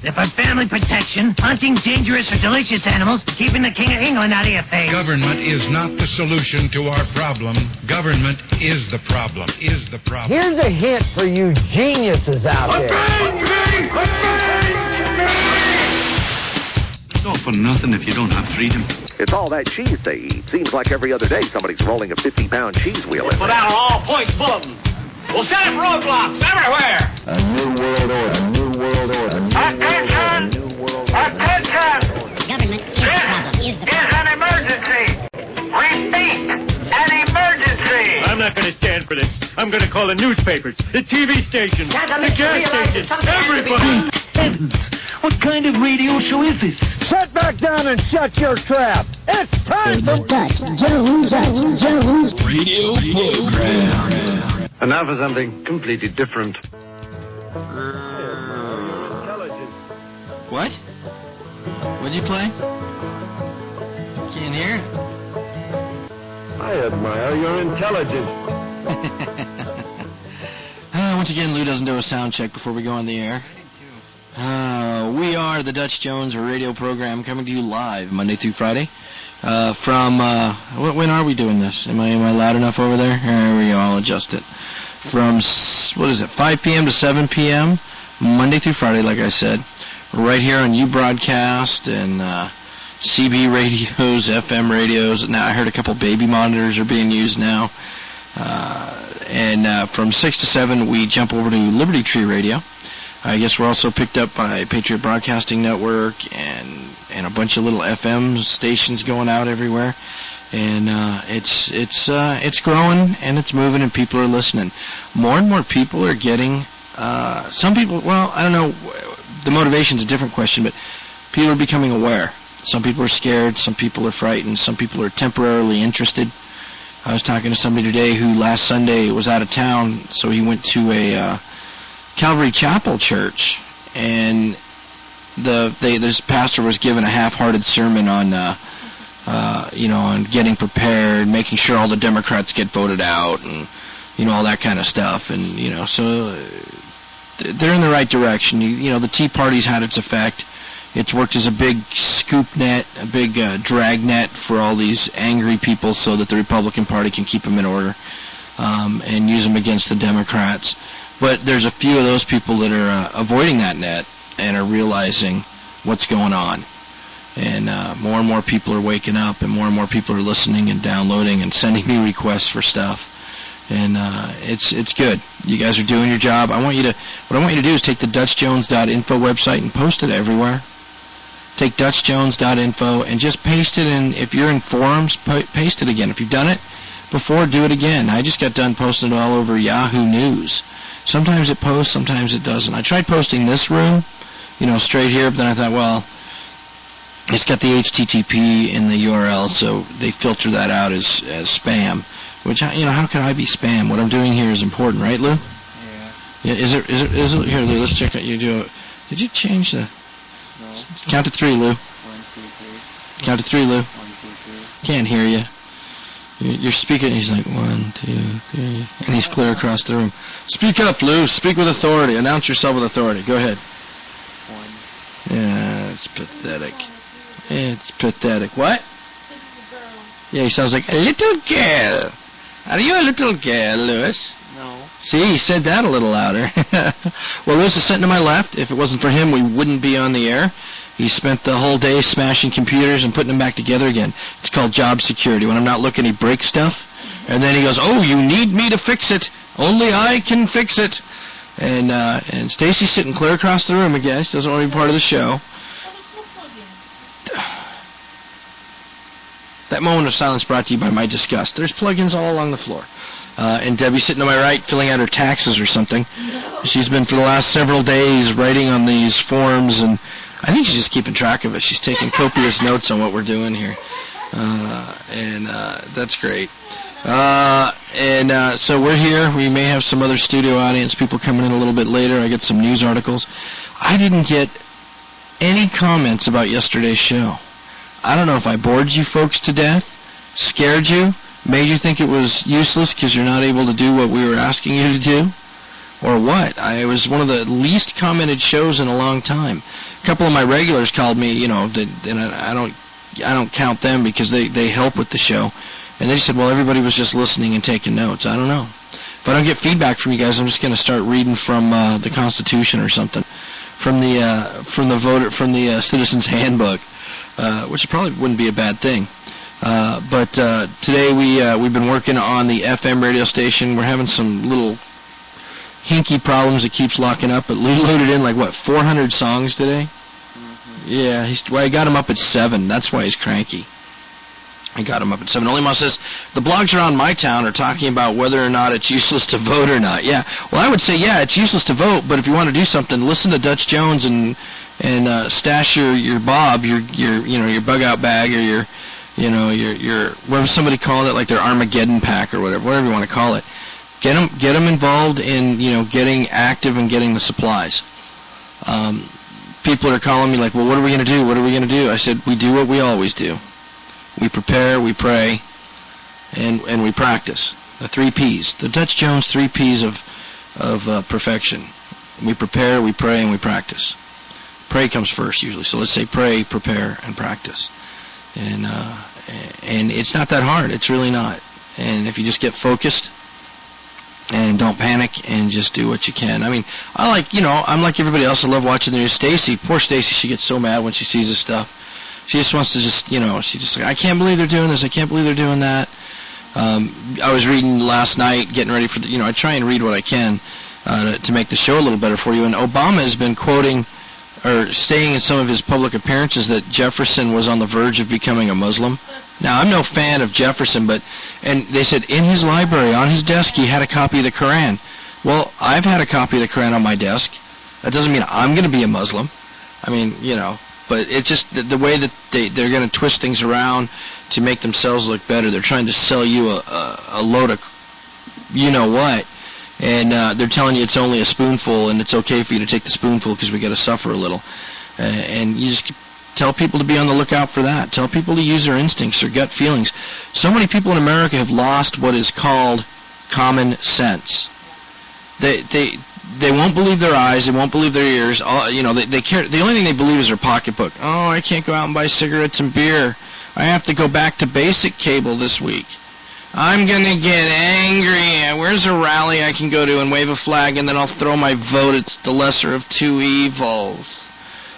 They're for family protection, hunting dangerous or delicious animals, keeping the King of England out of your face. Government is not the solution to our problem. Government is the problem. Here's a hint for you geniuses out there. It's all for nothing if you don't have freedom. It's all that cheese they eat. Seems like every other day somebody's rolling a 50-pound cheese wheel in Put there. out an all-points bulletin. We'll set up roadblocks everywhere. A new world order. A new world order. Attention! Attention! Government is the problem. Is an emergency. Repeat, an emergency. I'm not going to stand for this. I'm going to call the newspapers, the TV stations, the gas stations, everybody. Heavens, what kind of radio show is this? Sit back down and shut your trap. It's time for Dutch Jones radio program. And now for something completely different. What? What'd you play? Can't hear it. I admire your intelligence. Once again, Lou doesn't do a sound check before we go on the air. We are the Dutch Jones radio program coming to you live Monday through Friday. When are we doing this? Am I loud enough over there? There we go. I'll adjust it. From 5 p.m. to 7 p.m. Monday through Friday, like I said, right here on uBroadcast and CB radios, FM radios. Now I heard a couple baby monitors are being used now. And from 6 to 7, we jump over to Liberty Tree Radio. I guess we're also picked up by Patriot Broadcasting Network and a bunch of little FM stations going out everywhere. And it's growing and it's moving and people are listening. More and more people are getting. Some people, well, I don't know. The motivation's a different question, but people are becoming aware. Some people are scared. Some people are frightened. Some people are temporarily interested. I was talking to somebody today who last Sunday was out of town, so he went to a Calvary Chapel church, and this pastor was given a half-hearted sermon on, on getting prepared, making sure all the Democrats get voted out, and all that kind of stuff, and so they're in the right direction. The Tea Party's had its effect. It's worked as a big scoop net, a big drag net for all these angry people so that the Republican Party can keep them in order and use them against the Democrats. But there's a few of those people that are avoiding that net and are realizing what's going on. And more and more people are waking up, and more people are listening and downloading and sending me requests for stuff. And it's good. You guys are doing your job. What I want you to do is take the DutchJones.info website and post it everywhere. Take DutchJones.info and just paste it in. If you're in forums, paste it again. If you've done it before, do it again. I just got done posting it all over Yahoo News. Sometimes it posts, sometimes it doesn't. I tried posting this room, straight here, but then I thought, well, it's got the HTTP in the URL, so they filter that out as spam. Which, how can I be spam? What I'm doing here is important, right, Lou? Yeah. Is it? Here, Lou, let's check out. Did you change the? No. Count to 3, Lou. 1, 2, 3. Count to 3, Lou. 1, 2, 3. Can't hear you. You're speaking. He's like 1, 2, 3, and he's clear across the room. Speak up, Lou. Speak with authority. Announce yourself with authority. Go ahead. 1. Yeah, it's pathetic. It's pathetic. What? Yeah, he sounds like a little girl. Are you a little girl, Lewis? No. See, he said that a little louder. Well, Lewis is sitting to my left. If it wasn't for him, we wouldn't be on the air. He spent the whole day smashing computers and putting them back together again. It's called job security. When I'm not looking, he breaks stuff. And then he goes, oh, you need me to fix it. Only I can fix it. And Stacy's sitting clear across the room again. She doesn't want to be part of the show. That moment of silence brought to you by my disgust. There's plugins all along the floor. And Debbie's sitting to my right filling out her taxes or something. She's been for the last several days writing on these forms, and I think she's just keeping track of it. She's taking copious notes on what we're doing here. And that's great. So we're here. We may have some other studio audience people coming in a little bit later. I get some news articles. I didn't get any comments about yesterday's show. I don't know if I bored you folks to death, scared you, made you think it was useless because you're not able to do what we were asking you to do. or what. It was one of the least commented shows in a long time. A couple of my regulars called me, and I don't count them because they help with the show, and they just said, well, everybody was just listening and taking notes. I don't know. If I don't get feedback from you guys, I'm just going to start reading from the Constitution or something, from the Citizen's Handbook, which probably wouldn't be a bad thing. But today we've been working on the FM radio station. We're having some little hinky problems. It keeps locking up. But Lou loaded in 400 songs today. Mm-hmm. Yeah, I got him up at 7. That's why he's cranky. I got him up at 7. Only Mouse says the blogs around my town are talking about whether or not it's useless to vote or not. Yeah, well, I would say it's useless to vote. But if you want to do something, listen to Dutch Jones and stash your bob, your bug out bag, or your what was somebody called it, their Armageddon pack or whatever you want to call it. Get them involved in getting active and getting the supplies. People are calling me well, what are we going to do? What are we going to do? I said, we do what we always do. We prepare, we pray, and we practice. The 3 Ps, the Dutch Jones 3 Ps of perfection. We prepare, we pray, and we practice. Pray comes first usually. So let's say pray, prepare, and practice. And it's not that hard. It's really not. And if you just get focused and don't panic and just do what you can. I mean, I'm like everybody else. I love watching the news. Stacy, poor Stacy, she gets so mad when she sees this stuff. She just wants to she's just I can't believe they're doing this. I can't believe they're doing that. I was reading last night, getting ready for I try and read what I can to make the show a little better for you. And Obama has been quoting or saying in some of his public appearances that Jefferson was on the verge of becoming a Muslim. Now, I'm no fan of Jefferson, and they said in his library, on his desk, he had a copy of the Quran. Well, I've had a copy of the Quran on my desk. That doesn't mean I'm going to be a Muslim. I mean, but it's just the way that they're going to twist things around to make themselves look better. They're trying to sell you a load of what. And they're telling you it's only a spoonful, and it's okay for you to take the spoonful because we got to suffer a little. And you just tell people to be on the lookout for that. Tell people to use their instincts, their gut feelings. So many people in America have lost what is called common sense. They won't believe their eyes. They won't believe their ears. They care. The only thing they believe is their pocketbook. Oh, I can't go out and buy cigarettes and beer. I have to go back to basic cable this week. I'm going to get angry. Where's a rally I can go to and wave a flag, and then I'll throw my vote? It's the lesser of two evils.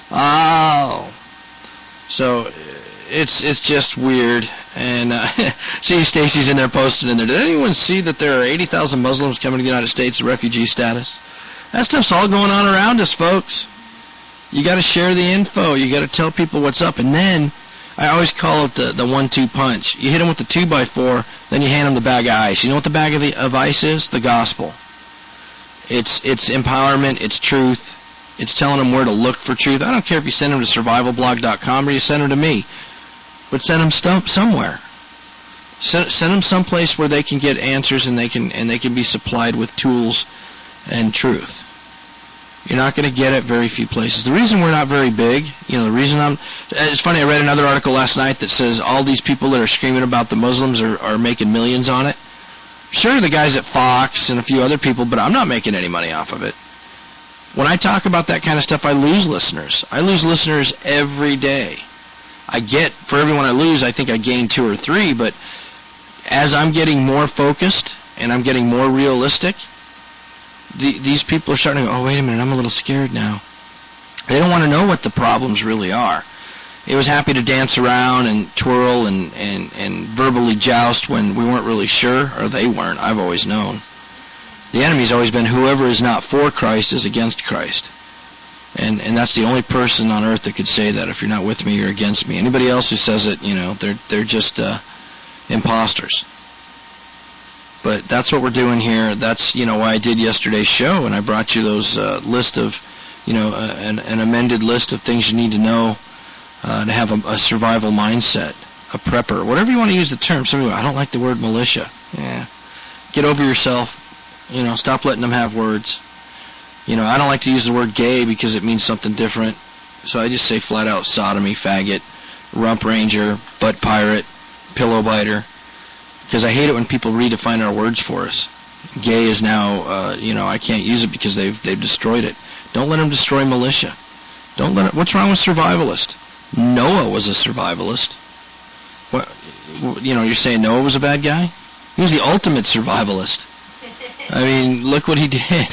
Oh. So it's just weird. And see, Stacy's in there posting in there. Did anyone see that there are 80,000 Muslims coming to the United States in refugee status? That stuff's all going on around us, folks. You got to share the info. You got to tell people what's up. And then I always call it the 1-2 punch. You hit them with the 2x4, then you hand them the bag of ice. You know what the bag of ice is? The gospel. It's empowerment. It's truth. It's telling them where to look for truth. I don't care if you send them to survivalblog.com or you send them to me, but send them somewhere. Send them someplace where they can get answers and they can be supplied with tools and truth. You're not going to get it very few places. The reason we're not very big, the reason it's funny, I read another article last night that says all these people that are screaming about the Muslims are making millions on it. Sure, the guys at Fox and a few other people, but I'm not making any money off of it. When I talk about that kind of stuff, I lose listeners. I lose listeners every day. For everyone I lose, I think I gain 2 or 3, but as I'm getting more focused and I'm getting more realistic, these people are starting to go, oh, wait a minute, I'm a little scared now. They don't want to know what the problems really are. It was happy to dance around and twirl and verbally joust when we weren't really sure, or they weren't. I've always known. The enemy's always been whoever is not for Christ is against Christ. And that's the only person on earth that could say that. If you're not with me, you're against me. Anybody else who says it, they're just imposters. But that's what we're doing here. That's, why I did yesterday's show, and I brought you those list of, an amended list of things you need to know to have a survival mindset, a prepper, whatever you want to use the term. Somebody, I don't like the word militia. Yeah. Get over yourself. Stop letting them have words. I don't like to use the word gay because it means something different. So I just say flat out sodomy, faggot, rump ranger, butt pirate, pillow biter. Because I hate it when people redefine our words for us. Gay is now, I can't use it because they've destroyed it. Don't let them destroy militia. Don't let it. What's wrong with survivalist? Noah was a survivalist. What? You're saying Noah was a bad guy? He was the ultimate survivalist. I mean, look what he did.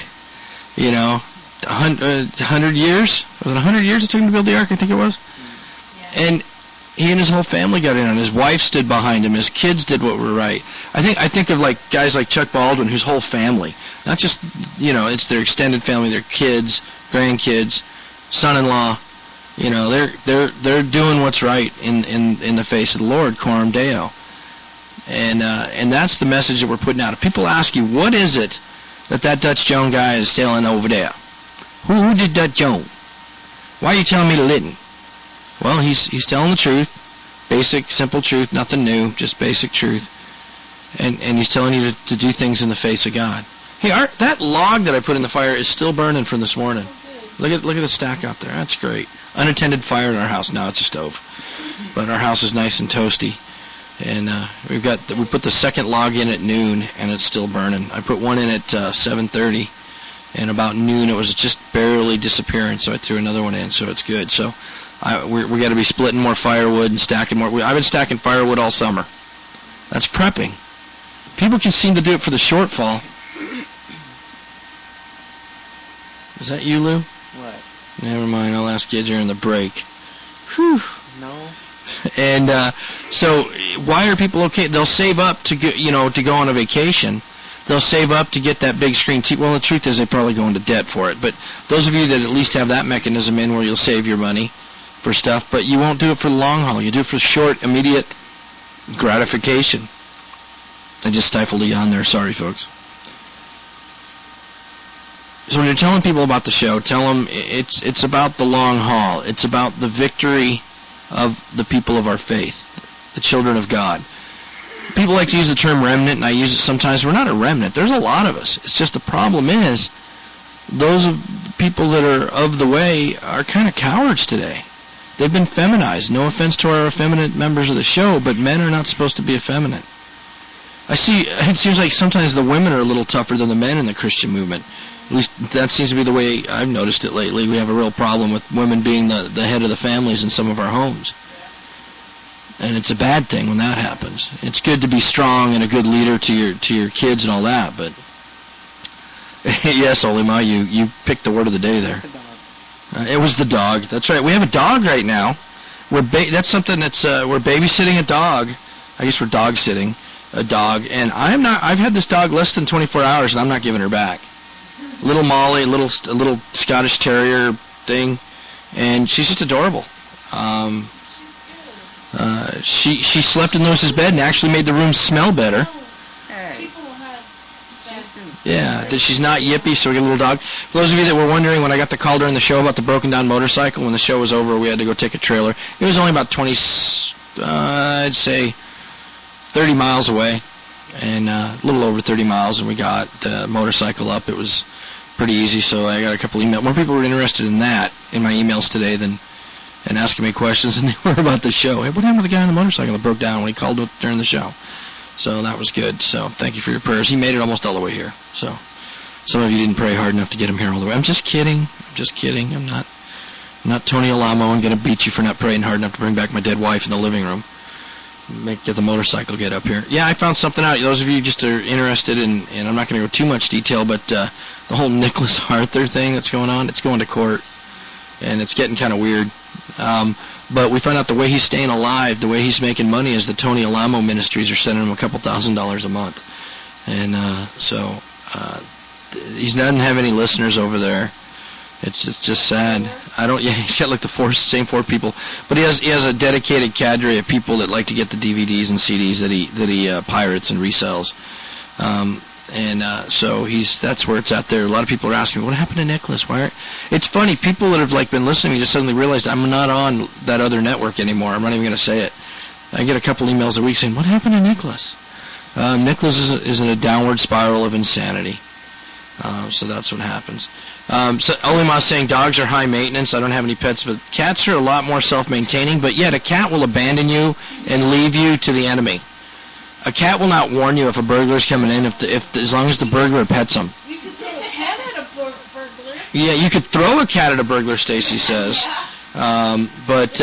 100 years? Was it 100 years it took him to build the ark? I think it was. Yeah. And he and his whole family got in on it. His wife stood behind him. His kids did what were right. I think of like guys like Chuck Baldwin, whose whole family, not just it's their extended family, their kids, grandkids, son-in-law. They're doing what's right in the face of the Lord, Coram Deo. And that's the message that we're putting out. If people ask you, what is it that Dutch Joan guy is selling over there? Who did Dutch Joan? Why are you telling me to listen? Well, he's telling the truth, basic, simple truth, nothing new, just basic truth, and he's telling you to do things in the face of God. Hey, that log that I put in the fire is still burning from this morning. Look at the stack out there. That's great. Unattended fire in our house. Now it's a stove, but our house is nice and toasty, and we put the second log in at noon, and it's still burning. I put one in at 7:30, and about noon it was just barely disappearing, so I threw another one in, so it's good. So we got to be splitting more firewood and stacking more. I've been stacking firewood all summer. That's prepping. People can seem to do it for the shortfall. Is that you, Lou? What? Never mind. I'll ask you during the break. Whew. No. And so, why are people okay? They'll save up to go on a vacation. They'll save up to get that big screen TV. Well, the truth is, they probably go into debt for it. But those of you that at least have that mechanism in, where you'll save your money for stuff, but you won't do it for the long haul. You do it for short, immediate gratification. I just stifled a yawn there. Sorry, folks. So when you're telling people about the show, tell them it's about the long haul. It's about the victory of the people of our faith, the children of God. People like to use the term remnant, and I use it sometimes. We're not a remnant. There's a lot of us. It's just the problem is those of the people that are of the way are kind of cowards today. They've been feminized. No offense to our effeminate members of the show, but men are not supposed to be effeminate. It seems like sometimes the women are a little tougher than the men in the Christian movement. At least that seems to be the way I've noticed it lately. We have a real problem with women being the head of the families in some of our homes. And it's a bad thing when that happens. It's good to be strong and a good leader to your kids and all that, but yes, Olima, you picked the word of the day there. It was the dog. That's right. We have a dog right now. That's something that's we're babysitting a dog. I guess we're dog sitting a dog, and I've had this dog less than 24 hours, and I'm not giving her back. Little Molly, a little Scottish Terrier thing, and she's just adorable. She slept in Lewis's bed and actually made the room smell better. Yeah, she's not yippy, so we get a little dog. For those of you that were wondering, when I got the call during the show about the broken down motorcycle, when the show was over, we had to go take a trailer. It was only about 20, I'd say 30 miles away, and a little over 30 miles, and we got the motorcycle up. It was pretty easy, so I got a couple emails. More people were interested in that in my emails today than asking me questions than they were about the show. Hey, what happened to the guy on the motorcycle that broke down when he called during the show? So that was good. So thank you for your prayers. He made it almost all the way here. So some of you didn't pray hard enough to get him here all the way. I'm just kidding. I'm not Tony Alamo. I'm going to beat you for not praying hard enough to bring back my dead wife in the living room. Get the motorcycle get up here. Yeah, I found something out. Those of you just are interested in, and I'm not going to go too much detail, but the whole Nicholas Arthur thing that's going on, it's going to court, and it's getting kind of weird. But we found out the way he's staying alive, the way he's making money, is the Tony Alamo Ministries are sending him a couple $1,000s a month. And so he doesn't have any listeners over there. It's just sad. He's got like the same four people, but he has a dedicated cadre of people that like to get the DVDs and CDs that he pirates and resells. So that's where it's at there. A lot of people are asking me, what happened to Nicholas? It's funny, people that have been listening to me just suddenly realized I'm not on that other network anymore. I'm not even going to say it. I get a couple emails a week saying, what happened to Nicholas? Nicholas is in a downward spiral of insanity. So that's what happens. So Olima's saying dogs are high maintenance. I don't have any pets, but cats are a lot more self-maintaining. But yet a cat will abandon you and leave you to the enemy. A cat will not warn you if a burglar's coming in as long as the burglar pets them. You could throw a cat at a burglar. Yeah, you could throw a cat at a burglar, Stacy says. But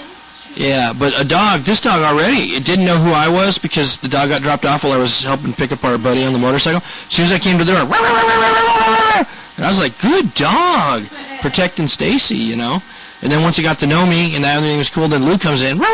a dog, this dog already, it didn't know who I was because the dog got dropped off while I was helping pick up our buddy on the motorcycle. As soon as I came to the door, and I was like, good dog, protecting Stacy, you know. And then once he got to know me and everything was cool, then Lou comes in.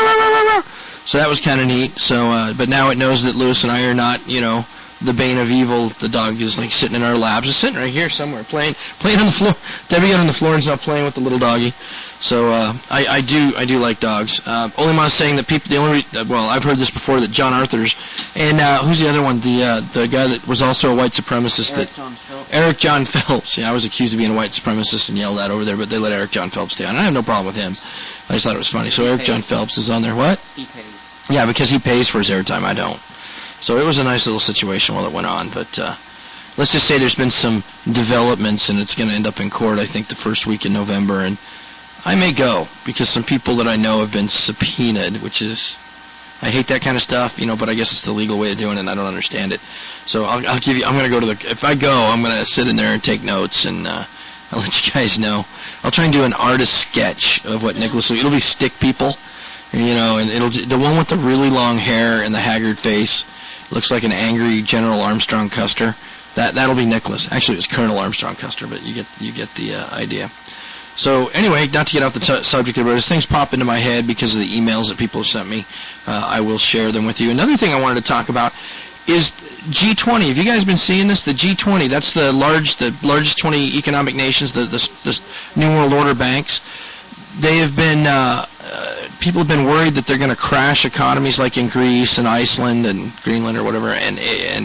So that was kind of neat. So, but now it knows that Lewis and I are not, you know, the bane of evil. The dog is like sitting in our laps. It's sitting right here somewhere, playing on the floor. Debbie got on the floor and's not playing with the little doggy. So I do like dogs. Only Ma saying that people. I've heard this before that John Arthur's and who's the other one? The guy that was also a white supremacist. Eric John Phelps. Yeah, I was accused of being a white supremacist and yelled at over there, but they let Eric John Phelps stay on. I have no problem with him. I just thought it was funny. So Eric John Phelps is on there. What? He pays. Yeah, because he pays for his airtime. I don't. So it was a nice little situation while it went on. But let's just say there's been some developments, and it's going to end up in court, I think, the first week in November. And I may go because some people that I know have been subpoenaed, which is, I hate that kind of stuff, you know, but I guess it's the legal way of doing it, and I don't understand it. So I'll give you, I'm going to go to if I go, I'm going to sit in there and take notes, and I'll let you guys know. I'll try and do an artist sketch of what Nicholas will. It'll be stick people, and, you know, and the one with the really long hair and the haggard face looks like an angry General Armstrong Custer. That'll be Nicholas. Actually, it was Colonel Armstrong Custer, but you get the idea. So anyway, not to get off the subject there, but as things pop into my head because of the emails that people have sent me, I will share them with you. Another thing I wanted to talk about is G20. Have you guys been seeing this? The G20, that's the largest 20 economic nations, the New World Order banks. They have been, people have been worried that they're going to crash economies like in Greece and Iceland and Greenland or whatever, and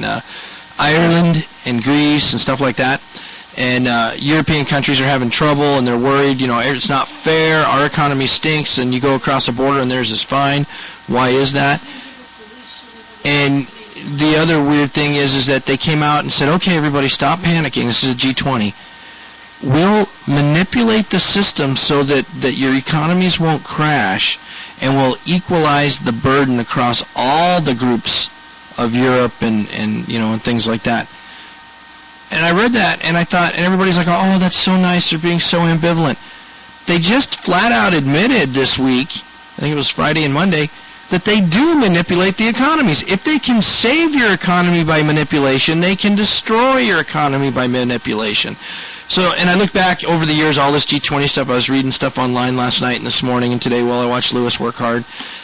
Ireland and Greece and stuff like that. And European countries are having trouble, and they're worried, you know, it's not fair, our economy stinks, and you go across the border and theirs is fine. Why is that? And the other weird thing is that they came out and said, okay, everybody, stop panicking. This is a G20. We'll manipulate the system so that your economies won't crash, and we'll equalize the burden across all the groups of Europe and you know, and things like that. And I read that, and I thought, and everybody's like, oh, that's so nice, they're being so ambivalent. They just flat out admitted this week, I think it was Friday and Monday, that they do manipulate the economies. If they can save your economy by manipulation, they can destroy your economy by manipulation. So, and I look back over the years, all this G20 stuff, I was reading stuff online last night and this morning and today while I watched Lewis work hard.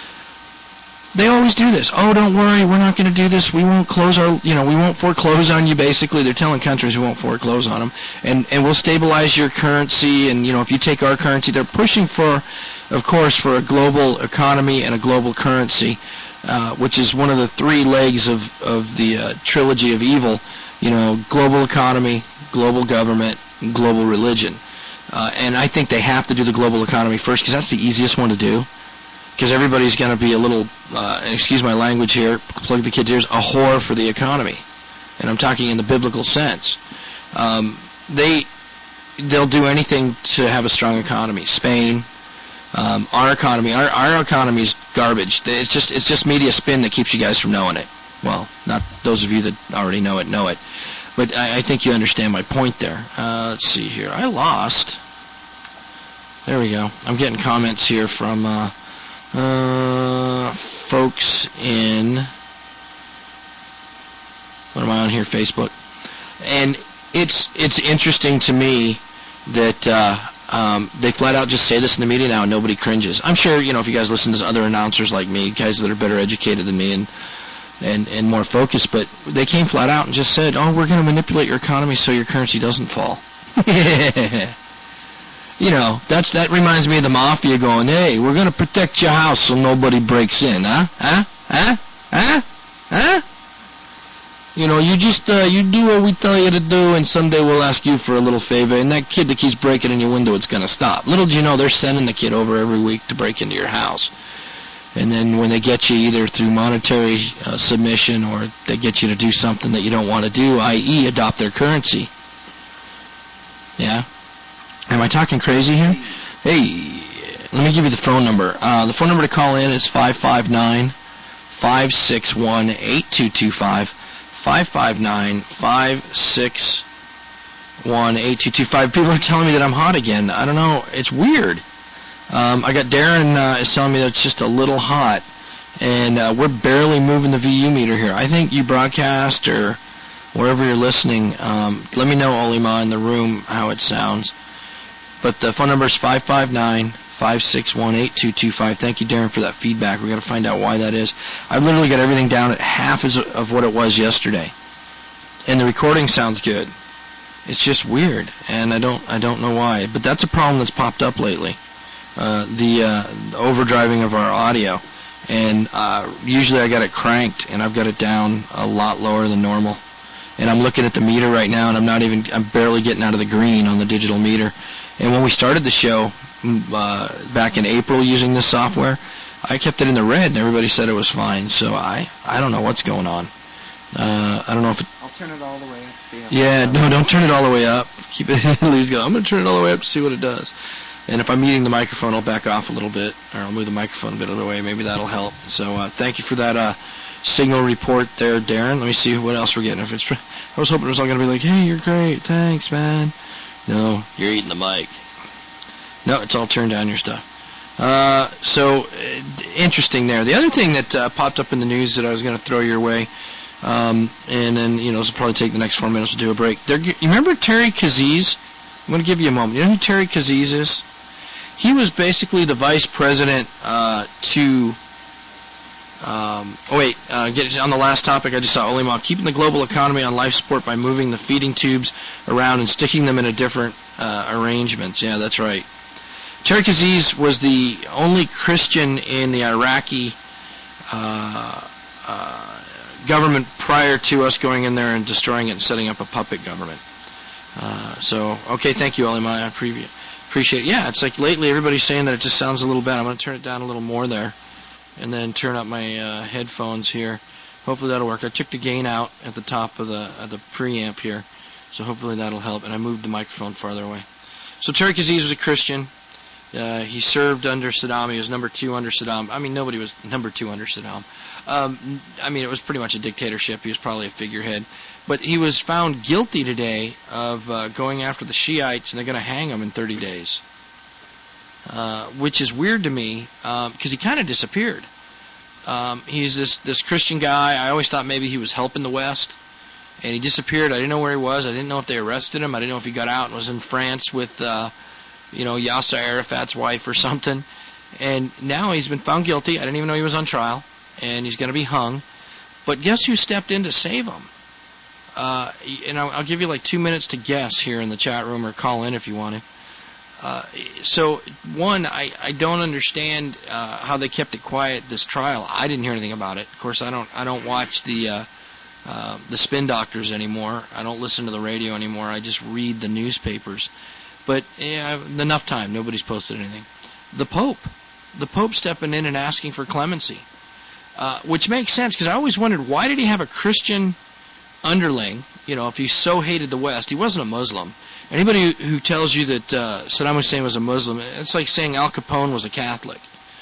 They always do this. Oh, don't worry, we're not going to do this. We won't close we won't foreclose on you, basically. They're telling countries we won't foreclose on them. And we'll stabilize your currency, and, you know, if you take our currency, they're pushing for, of course, for a global economy and a global currency, which is one of the three legs of the trilogy of evil, you know, global economy, global government, and global religion. And I think they have to do the global economy first because that's the easiest one to do. Because everybody's going to be a little, excuse my language here, plug the kids' ears, a whore for the economy. And I'm talking in the biblical sense. They'll do anything to have a strong economy. Spain, our economy is garbage. It's just media spin that keeps you guys from knowing it. Well, not those of you that already know it. But I think you understand my point there. Let's see here. I lost. There we go. I'm getting comments here from folks in, what am I on here, Facebook? And it's interesting to me that they flat out just say this in the media now and nobody cringes. I'm sure, you know, if you guys listen to other announcers like me, guys that are better educated than me and more focused, but they came flat out and just said, oh, we're going to manipulate your economy so your currency doesn't fall. You know, that reminds me of the mafia going, hey, we're going to protect your house so nobody breaks in, huh? You know, you just, you do what we tell you to do, and someday we'll ask you for a little favor, and that kid that keeps breaking in your window, it's going to stop. Little do you know, they're sending the kid over every week to break into your house. And then when they get you either through monetary submission or they get you to do something that you don't want to do, i.e. adopt their currency. Yeah? Am I talking crazy here? Hey, let me give you the phone number. The phone number to call in is 559-559-5555. 561-8225, 559-561-8225. People are telling me that I'm hot again. I don't know. It's weird. I got Darren is telling me that it's just a little hot, and we're barely moving the VU meter here. I think you broadcast or wherever you're listening, let me know, Olima, in the room how it sounds. But the phone number is 559-561-8225. Thank you, Darren, for that feedback. We've got to find out why that is. I've literally got everything down at half of what it was yesterday, and the recording sounds good. It's just weird, and I don't know why. But that's a problem that's popped up lately, the overdriving of our audio. And usually I got it cranked, and I've got it down a lot lower than normal. And I'm looking at the meter right now, and I'm barely getting out of the green on the digital meter. And when we started the show back in April using this software, I kept it in the red, and everybody said it was fine. So I don't know what's going on. I don't know if it... I'll turn it all the way up to see how... Yeah, no, don't turn it all the way up. Keep it... Lou's going, I'm going to turn it all the way up to see what it does. And if I'm muting the microphone, I'll back off a little bit, or I'll move the microphone a bit of the way. Maybe that'll help. So thank you for that signal report there, Darren. Let me see what else we're getting. I was hoping it was all going to be like, hey, you're great. Thanks, man. No, you're eating the mic. No, it's all turned down your stuff. So interesting there. The other thing that popped up in the news that I was going to throw your way, and then, this will probably take the next 4 minutes to do a break. You remember Terry Kaziz? I'm going to give you a moment. You know who Terry Kaziz is? He was basically the vice president on the last topic I just saw, Olima, keeping the global economy on life support by moving the feeding tubes around and sticking them in a different arrangements. Yeah, that's right. Terry Kaziz was the only Christian in the Iraqi government prior to us going in there and destroying it and setting up a puppet government. Okay, thank you, Olima. I appreciate it. Yeah, it's like lately everybody's saying that it just sounds a little bad. I'm going to turn it down a little more there, and then turn up my headphones here. Hopefully that'll work. I took the gain out at the top of the preamp here, so hopefully that'll help. And I moved the microphone farther away. So Terry Kaziz was a Christian. He served under Saddam. He was number 2 under Saddam. I mean, nobody was number 2 under Saddam. It was pretty much a dictatorship. He was probably a figurehead. But he was found guilty today of going after the Shiites, and they're going to hang him in 30 days. Which is weird to me, because he kind of disappeared. He's this Christian guy. I always thought maybe he was helping the West, and he disappeared. I didn't know where he was. I didn't know if they arrested him. I didn't know if he got out and was in France with, Yasser Arafat's wife or something. And now he's been found guilty. I didn't even know he was on trial, and he's going to be hung. But guess who stepped in to save him? And I'll give you like 2 minutes to guess here in the chat room, or call in if you want to. So one, I don't understand how they kept it quiet this trial. I didn't hear anything about it. Of course, I don't watch the spin doctors anymore. I don't listen to the radio anymore. I just read the newspapers. But enough time. Nobody's posted anything. The Pope stepping in and asking for clemency, which makes sense, because I always wondered, why did he have a Christian underling? If he so hated the West, he wasn't a Muslim. Anybody who tells you that Saddam Hussein was a Muslim, it's like saying Al Capone was a Catholic.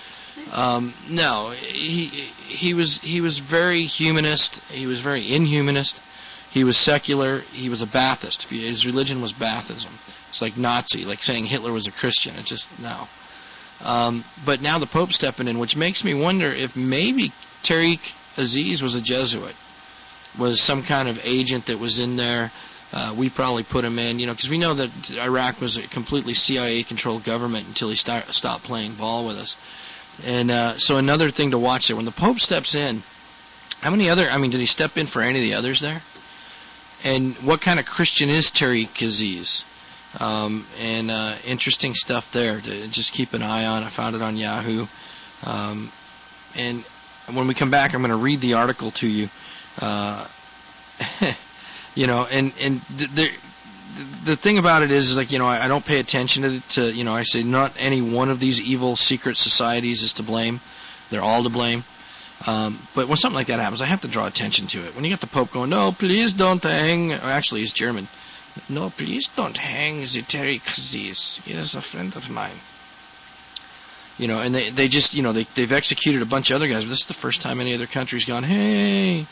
No, he was very humanist. He was very inhumanist. He was secular. He was a Baathist. His religion was Baathism. It's like Nazi, like saying Hitler was a Christian. It's just, no. But now the Pope's stepping in, which makes me wonder if maybe Tariq Aziz was a Jesuit, was some kind of agent that was in there. We probably put him in, because we know that Iraq was a completely CIA-controlled government until he stopped playing ball with us. And so another thing to watch there, when the Pope steps in, did he step in for any of the others there? And what kind of Christian is Tariq Aziz? Interesting stuff there to just keep an eye on. I found it on Yahoo. And when we come back, I'm going to read the article to you. The thing about it is like, I don't pay attention to I say not any one of these evil secret societies is to blame. They're all to blame. But when something like that happens, I have to draw attention to it. When you get the Pope going, no, please don't hang. Actually, he's German. No, please don't hang the Tariq Aziz. He is a friend of mine. And they just, they've executed a bunch of other guys, but this is the first time any other country's gone, hey,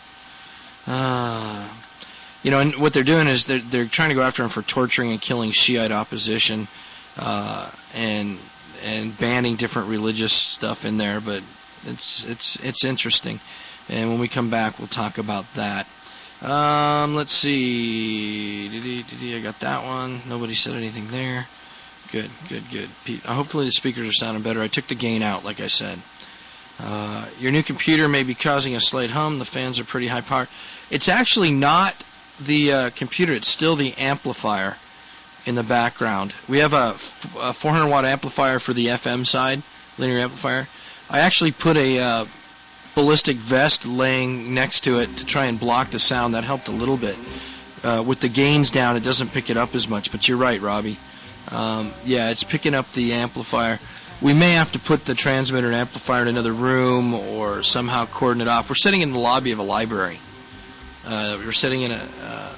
and what they're doing is they're trying to go after him for torturing and killing Shiite opposition, and banning different religious stuff in there. But it's interesting, and when we come back, we'll talk about that. Let's see. I got that one. Nobody said anything there. Good. Hopefully the speakers are sounding better. I took the gain out, like I said. Your new computer may be causing a slight hum. The fans are pretty high power. It's actually not the computer. It's still the amplifier in the background. We have a 400-watt amplifier for the FM side, linear amplifier. I actually put a ballistic vest laying next to it to try and block the sound. That helped a little bit. With the gains down, it doesn't pick it up as much, but you're right, Robbie. It's picking up the amplifier. We may have to put the transmitter and amplifier in another room or somehow cordon it off. We're sitting in the lobby of a library. We're sitting in a...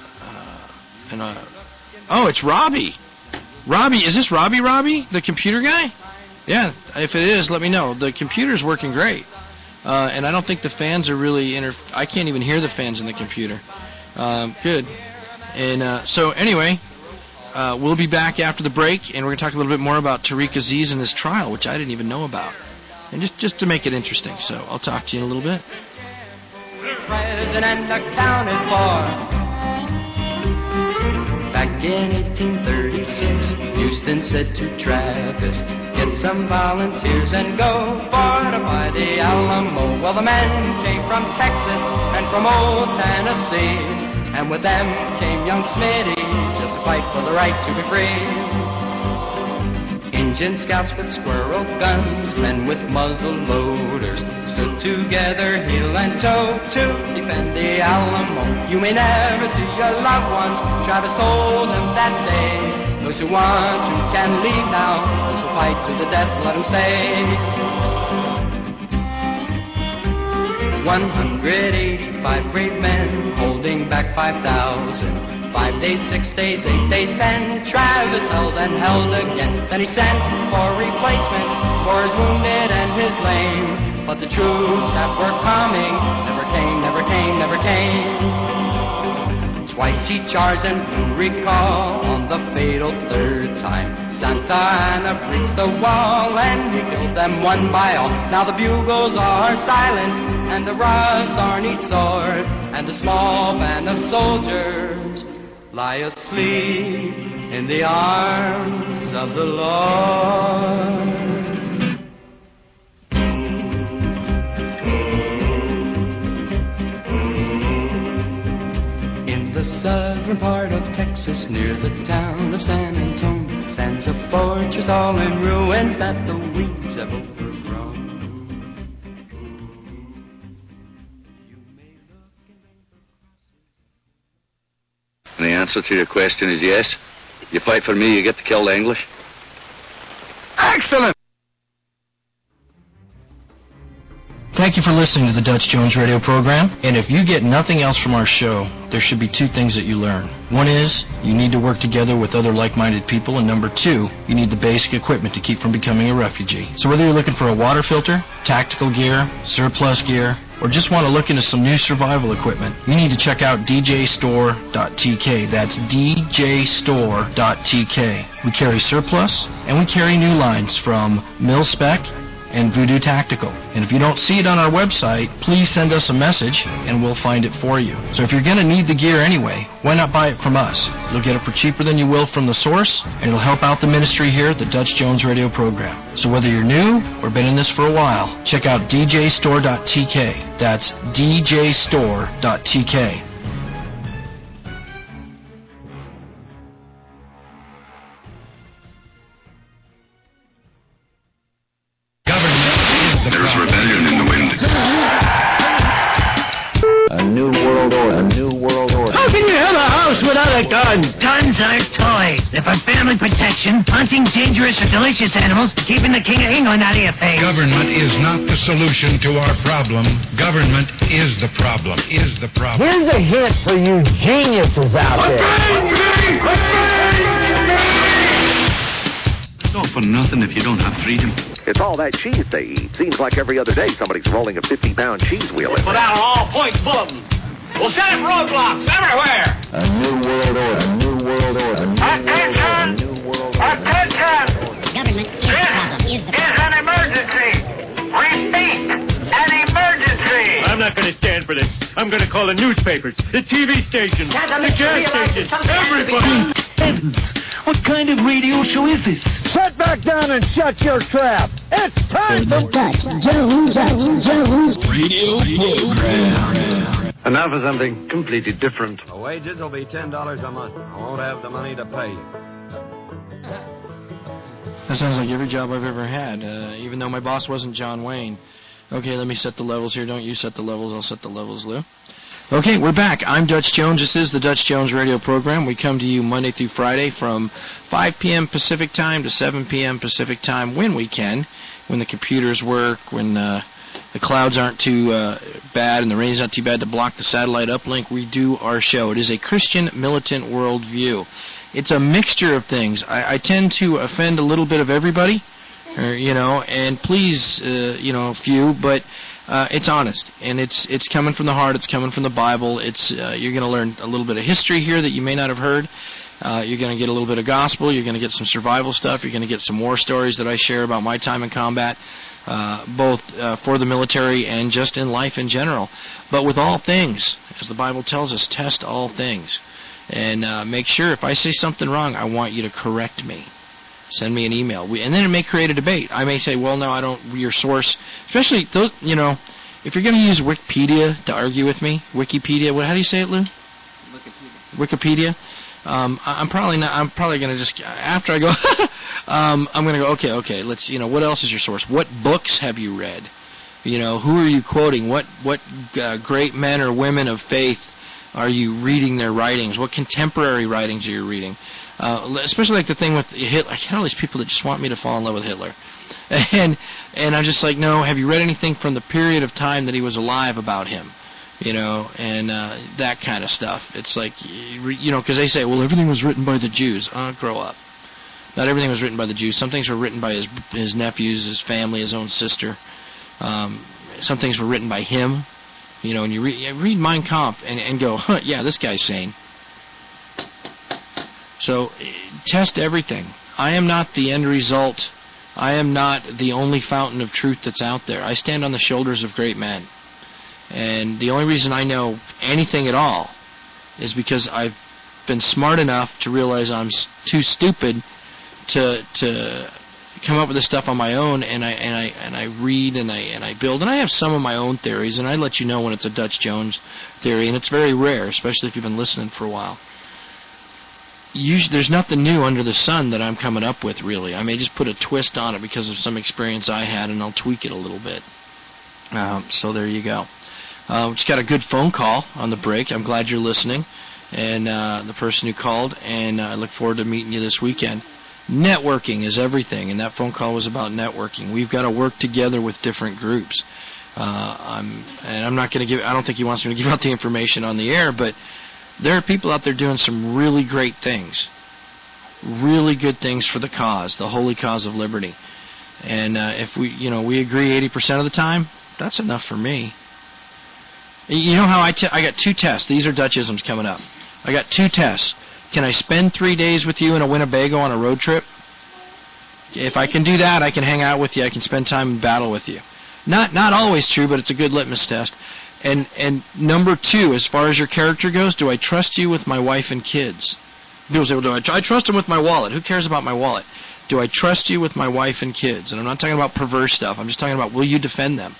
Oh, it's Robbie. Robbie, is this Robbie, the computer guy? Yeah, if it is, let me know. The computer's working great. And I don't think the fans are really... I can't even hear the fans in the computer. Good. And so anyway... we'll be back after the break, and we're going to talk a little bit more about Tariq Aziz and his trial, which I didn't even know about, and just to make it interesting. So I'll talk to you in a little bit. President accounted for. Back in 1836, Houston said to Travis, "Get some volunteers and go fortify the Alamo." Well, the men came from Texas and from old Tennessee, and with them came young Smitty, just to fight for the right to be free. Indian scouts with squirrel guns, men with muzzle loaders, stood together heel and toe to defend the Alamo. You may never see your loved ones, Travis told them that day. Those who want to can leave now, those who fight to the death, let them stay. 185 brave men holding back 5,000. 5 days, 6 days, 8 days, then Travis held and held again. Then he sent for replacements for his wounded and his lame. But the troops that were coming never came. Twice he charged and blew recall on the fatal third time. Santa Anna breached the wall and he killed them one by all. Now the bugles are silent and the rust are neat sword, and the small band of soldiers lie asleep in the arms of the Lord. In the southern part of Texas, near the town of San Antonio, stands a fortress all in ruins that the weeds have overgrown. And the answer to your question is yes. You fight for me, you get to kill the English. Excellent! Thank you for listening to the Dutch Jones radio program. And if you get nothing else from our show, there should be two things that you learn. One is, you need to work together with other like-minded people. And number two, you need the basic equipment to keep from becoming a refugee. So whether you're looking for a water filter, tactical gear, surplus gear, or just want to look into some new survival equipment, you need to check out djstore.tk. That's djstore.tk. We carry surplus, and we carry new lines from Mil-Spec and Voodoo Tactical. And if you don't see it on our website, please send us a message and we'll find it for you. So if you're going to need the gear anyway, why not buy it from us? You'll get it for cheaper than you will from the source, and it'll help out the ministry here at the Dutch Jones radio program. So whether you're new or been in this for a while, check out djstore.tk. That's djstore.tk. There's rebellion in the wind. A new world order. How can you have a house without a gun? Guns aren't toys. They're for family protection, hunting dangerous or delicious animals, keeping the King of England out of your face. Government is not the solution to our problem. Government is the problem. Here's a hint for you geniuses out there. It's all for nothing if you don't have freedom. It's all that cheese they eat. Seems like every other day somebody's rolling a 50-pound cheese wheel in Put there. out an all-points bulletin. We'll set up roadblocks everywhere. A new world order. A new world order. A new Attention! Attention! Government is the problem. Is the This is problem. an emergency. Repeat, an emergency. I'm not going to stand for this. I'm going to call the newspapers, the TV stations, the gas stations, everybody. Heavens! What kind of radio show is this? Sit back down and shut your trap. It's time for Dutch Jones Radio program. And now for something completely different. The wages will be $10 a month. I won't have the money to pay you. That sounds like every job I've ever had, even though my boss wasn't John Wayne. Okay, let me set the levels here. Don't you set the levels. I'll set the levels, Lou. Okay, we're back. I'm Dutch Jones. This is the Dutch Jones radio program. We come to you Monday through Friday from 5 p.m. Pacific time to 7 p.m. Pacific time when we can, when the computers work, when the clouds aren't too bad and the rain's not too bad to block the satellite uplink. We do our show. It is a Christian militant worldview. It's a mixture of things. I tend to offend a little bit of everybody, and please, few, but it's honest, and it's coming from the heart. It's coming from the Bible. It's you're going to learn a little bit of history here that you may not have heard. You're going to get a little bit of gospel. You're going to get some survival stuff. You're going to get some war stories that I share about my time in combat, both for the military and just in life in general. But with all things, as the Bible tells us, test all things. And make sure if I say something wrong, I want you to correct me. Send me an email. And then it may create a debate. I may say, well, no, I don't, your source, especially, those, if you're going to use Wikipedia to argue with me, Wikipedia, how do you say it, Lou? Wikipedia. I'm probably going to just, after I go, I'm going to go, okay, let's, what else is your source? What books have you read? Who are you quoting? What great men or women of faith are you reading their writings? What contemporary writings are you reading? Especially like the thing with Hitler. I get all these people that just want me to fall in love with Hitler. And I'm just like, no, have you read anything from the period of time that he was alive about him? And that kind of stuff. It's like, because they say, well, everything was written by the Jews. Grow up. Not everything was written by the Jews. Some things were written by his nephews, his family, his own sister. Some things were written by him. And you read Mein Kampf and go, yeah, this guy's sane. So test everything. I am not the end result. I am not the only fountain of truth that's out there. I stand on the shoulders of great men. And the only reason I know anything at all is because I've been smart enough to realize I'm too stupid to come up with this stuff on my own, and I read and I build, and I have some of my own theories, and I let you know when it's a Dutch Jones theory, and it's very rare, especially if you've been listening for a while. Usually, there's nothing new under the sun that I'm coming up with, really. I may just put a twist on it because of some experience I had, and I'll tweak it a little bit. So there you go. Just got a good phone call on the break. I'm glad you're listening, and the person who called, and I look forward to meeting you this weekend. Networking is everything, and that phone call was about networking. We've got to work together with different groups. I'm not going to give. I don't think he wants me to give out the information on the air, but there are people out there doing some really great things, really good things for the cause, the holy cause of liberty. And if we agree 80% of the time, that's enough for me. You know how I got two tests. These are Dutchisms coming up. I got two tests. Can I spend 3 days with you in a Winnebago on a road trip? If I can do that, I can hang out with you. I can spend time in battle with you. Not always true, but it's a good litmus test. And number two, as far as your character goes, do I trust you with my wife and kids? People say, well, do I trust him with my wallet? Who cares about my wallet? Do I trust you with my wife and kids? And I'm not talking about perverse stuff. I'm just talking about, will you defend them?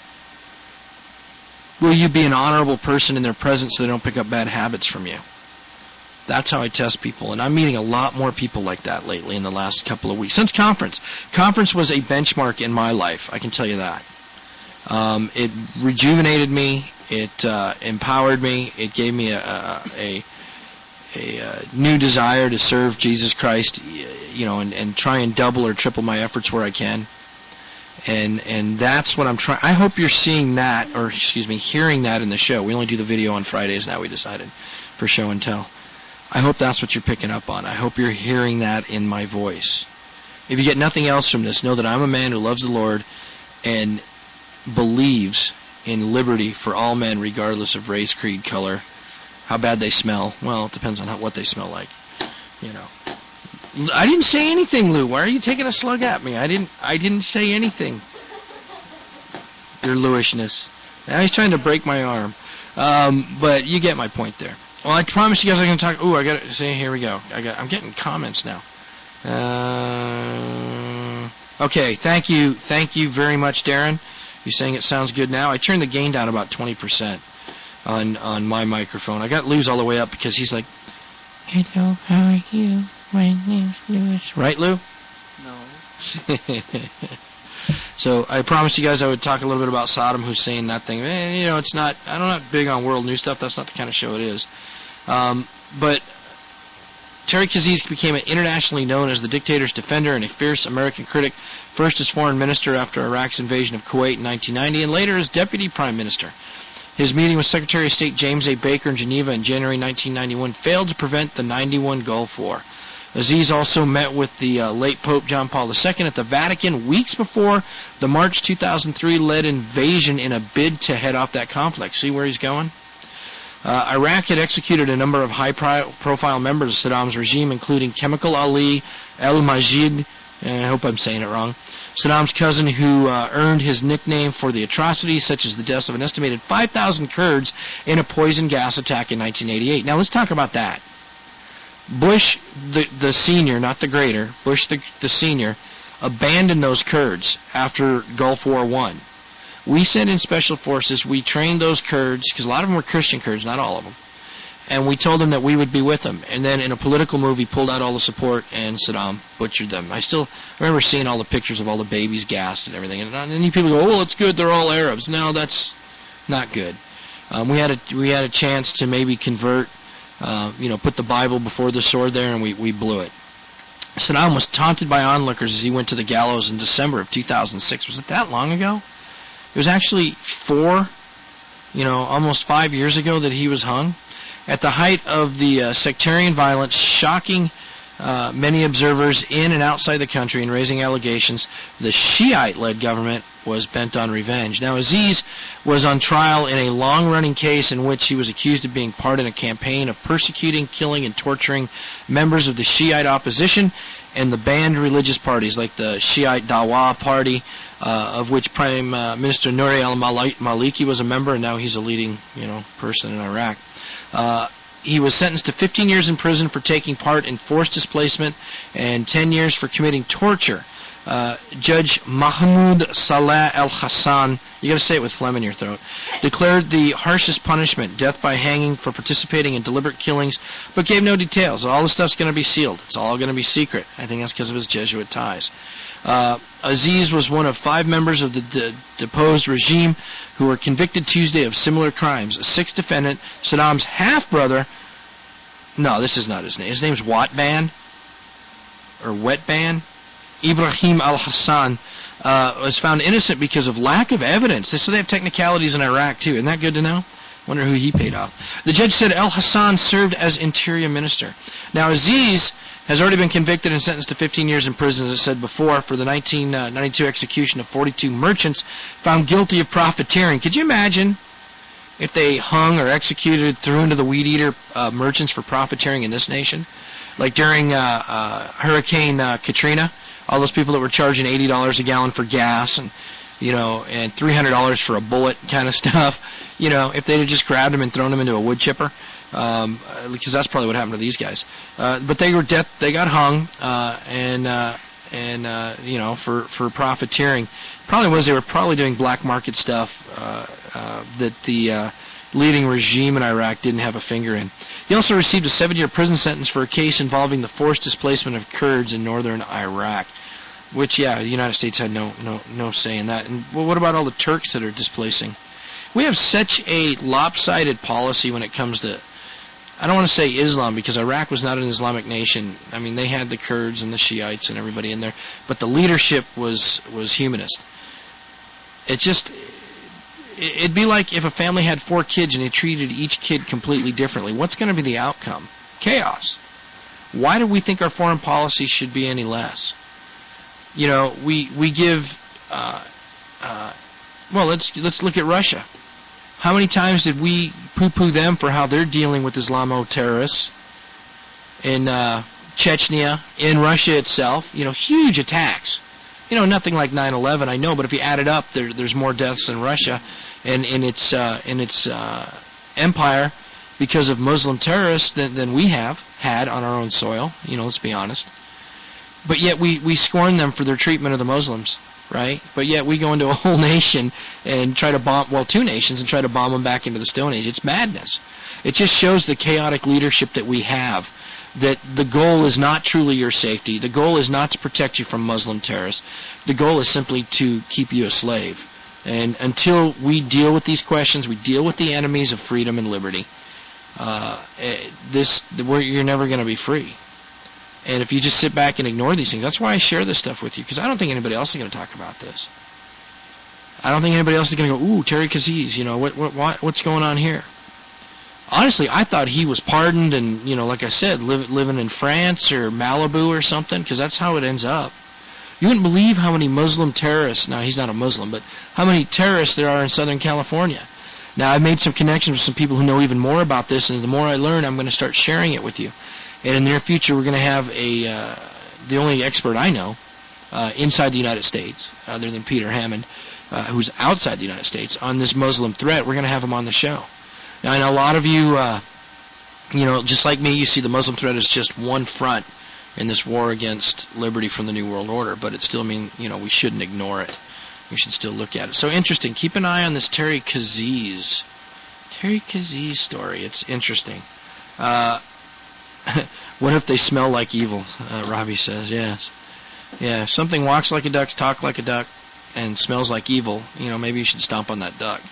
Will you be an honorable person in their presence so they don't pick up bad habits from you? That's how I test people, and I'm meeting a lot more people like that lately in the last couple of weeks. Since conference. Conference was a benchmark in my life, I can tell you that. It rejuvenated me. It empowered me. It gave me a new desire to serve Jesus Christ, and try and double or triple my efforts where I can. And that's what I'm trying. I hope you're seeing that, or hearing that in the show. We only do the video on Fridays now, we decided, for show and tell. I hope that's what you're picking up on. I hope you're hearing that in my voice. If you get nothing else from this, know that I'm a man who loves the Lord and believes in liberty for all men, regardless of race, creed, color, how bad they smell. Well, it depends on what they smell like. You know. I didn't say anything, Lou. Why are you taking a slug at me? I didn't say anything. Your Lewishness. Now he's trying to break my arm. But you get my point there. Well, I promise you guys I'm going to talk. Ooh, I got to say, here we go. I'm getting comments now. Okay, thank you very much, Darren. You're saying it sounds good now. I turned the gain down about 20% on my microphone. I got Lou's all the way up because he's like, hello, how are you? My name's Lewis. Right, Lou? No. So I promised you guys I would talk a little bit about Saddam Hussein, that thing. You know, it's not, I'm not big on world news stuff. That's not the kind of show it is. But Tariq Aziz became internationally known as the dictator's defender and a fierce American critic, first as foreign minister after Iraq's invasion of Kuwait in 1990, and later as deputy prime minister. His meeting with Secretary of State James A. Baker in Geneva in January 1991 failed to prevent the 91 Gulf War. Aziz also met with the late Pope John Paul II at the Vatican weeks before the March 2003-led invasion in a bid to head off that conflict. See where he's going? Iraq had executed a number of high-profile members of Saddam's regime, including Chemical Ali al-Majid, I hope I'm saying it wrong, Saddam's cousin who earned his nickname for the atrocities such as the deaths of an estimated 5,000 Kurds in a poison gas attack in 1988. Now let's talk about that. Bush, the senior, not the greater, Bush the senior, abandoned those Kurds after Gulf War I. We sent in special forces. We trained those Kurds, because a lot of them were Christian Kurds, not all of them. And we told them that we would be with them. And then in a political move, he pulled out all the support, and Saddam butchered them. I remember seeing all the pictures of all the babies gassed and everything. And then people go, oh, well, it's good, they're all Arabs. No, that's not good. We had a chance to maybe convert, put the Bible before the sword there, and we blew it. Saddam was taunted by onlookers as he went to the gallows in December of 2006. Was it that long ago? It was actually almost 5 years ago that he was hung. At the height of the sectarian violence, shocking many observers in and outside the country and raising allegations, the Shiite-led government was bent on revenge. Now, Aziz was on trial in a long-running case in which he was accused of being part in a campaign of persecuting, killing, and torturing members of the Shiite opposition and the banned religious parties like the Shiite Dawa Party, of which Prime Minister Nouri al-Maliki was a member, and now he's a leading person in Iraq. He was sentenced to 15 years in prison for taking part in forced displacement and 10 years for committing torture. Judge Mahmoud Salah al-Hassan, you got to say it with phlegm in your throat, declared the harshest punishment, death by hanging, for participating in deliberate killings, but gave no details. All the stuff's going to be sealed. It's all going to be secret. I think that's because of his Jesuit ties. Aziz was one of 5 members of the deposed regime who were convicted Tuesday of similar crimes. A 6th defendant, Saddam's half-brother, no, this is not his name. His name's Wetban, Ibrahim al-Hassan, was found innocent because of lack of evidence. So they have technicalities in Iraq, too. Isn't that good to know? Wonder who he paid off. The judge said al-Hassan served as interior minister. Now, Aziz has already been convicted and sentenced to 15 years in prison, as I said before, for the 1992 execution of 42 merchants found guilty of profiteering. Could you imagine if they hung or executed, threw into the weed eater merchants for profiteering in this nation? Like during Hurricane Katrina, all those people that were charging $80 a gallon for gas and $300 for a bullet kind of stuff. If they'd have just grabbed them and thrown them into a wood chipper. Because that's probably what happened to these guys. But they got hung, for profiteering. Probably was they were probably doing black market stuff that the leading regime in Iraq didn't have a finger in. He also received a 7-year prison sentence for a case involving the forced displacement of Kurds in northern Iraq, which, the United States had no say in that. And what about all the Turks that are displacing? We have such a lopsided policy when it comes to, I don't want to say Islam, because Iraq was not an Islamic nation. I mean, they had the Kurds and the Shiites and everybody in there, but the leadership was humanist. It'd be like if a family had 4 kids and they treated each kid completely differently. What's going to be the outcome? Chaos. Why do we think our foreign policy should be any less? You know, we give. Well, let's look at Russia. How many times did we poo-poo them for how they're dealing with Islamo-terrorists in Chechnya, in Russia itself? You know, huge attacks. You know, nothing like 9/11, I know, but if you add it up, there's more deaths in Russia and in its empire because of Muslim terrorists than we have had on our own soil. You know, let's be honest. But yet we scorn them for their treatment of the Muslims, right? But yet we go into a whole nation and try to bomb, well, two nations, and try to bomb them back into the Stone Age. It's madness. It just shows the chaotic leadership that we have, that the goal is not truly your safety. The goal is not to protect you from Muslim terrorists. The goal is simply to keep you a slave. And until we deal with these questions, we deal with the enemies of freedom and liberty, you're never going to be free. And if you just sit back and ignore these things, that's why I share this stuff with you, because I don't think anybody else is going to talk about this. I don't think anybody else is going to go, ooh, Terry Kaziz, you know, what's going on here? Honestly, I thought he was pardoned and, you know, like I said, living in France or Malibu or something, because that's how it ends up. You wouldn't believe how many Muslim terrorists, now he's not a Muslim, but how many terrorists there are in Southern California. Now, I've made some connections with some people who know even more about this, and the more I learn, I'm going to start sharing it with you. And in the near future, we're going to have the only expert I know inside the United States, other than Peter Hammond, who's outside the United States, on this Muslim threat. We're going to have him on the show. Now, I know a lot of you, you know, just like me, you see the Muslim threat as just one front in this war against liberty from the New World Order, but it still means, you know, we shouldn't ignore it. We should still look at it. So interesting. Keep an eye on this Terry Kaziz story. It's interesting. What if they smell like evil? Robbie says, yes. Yeah, if something walks like a duck, talks like a duck, and smells like evil, you know, maybe you should stomp on that duck.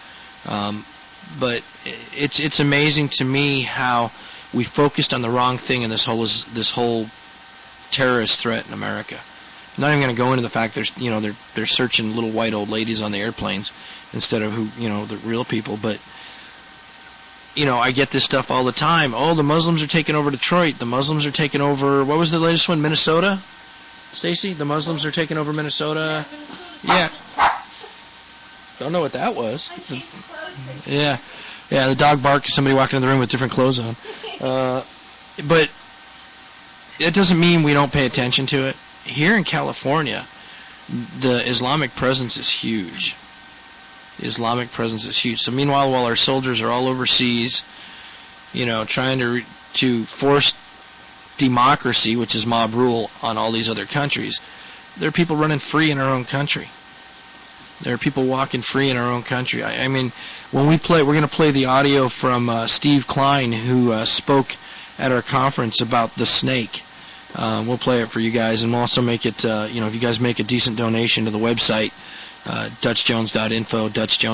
But it's amazing to me how we focused on the wrong thing in this whole terrorist threat in America. I'm not even going to go into the fact they're searching little white old ladies on the airplanes instead of the real people, but you know, I get this stuff all the time. Oh, the Muslims are taking over Detroit. The Muslims are taking over, what was the latest one, Minnesota? Stacy, the Muslims are taking over Minnesota. Yeah. Don't know what that was. I changed clothes. Yeah, the dog barked at somebody walking in the room with different clothes on. But it doesn't mean we don't pay attention to it. Here in California, the Islamic presence is huge. The Islamic presence is huge. So meanwhile, while our soldiers are all overseas, you know, trying to force democracy, which is mob rule, on all these other countries, there are people running free in our own country. There are people walking free in our own country. I mean, when we're going to play the audio from Steve Klein, who spoke at our conference about the snake. We'll play it for you guys, and we'll also make it, if you guys make a decent donation to the website, DutchJones.info,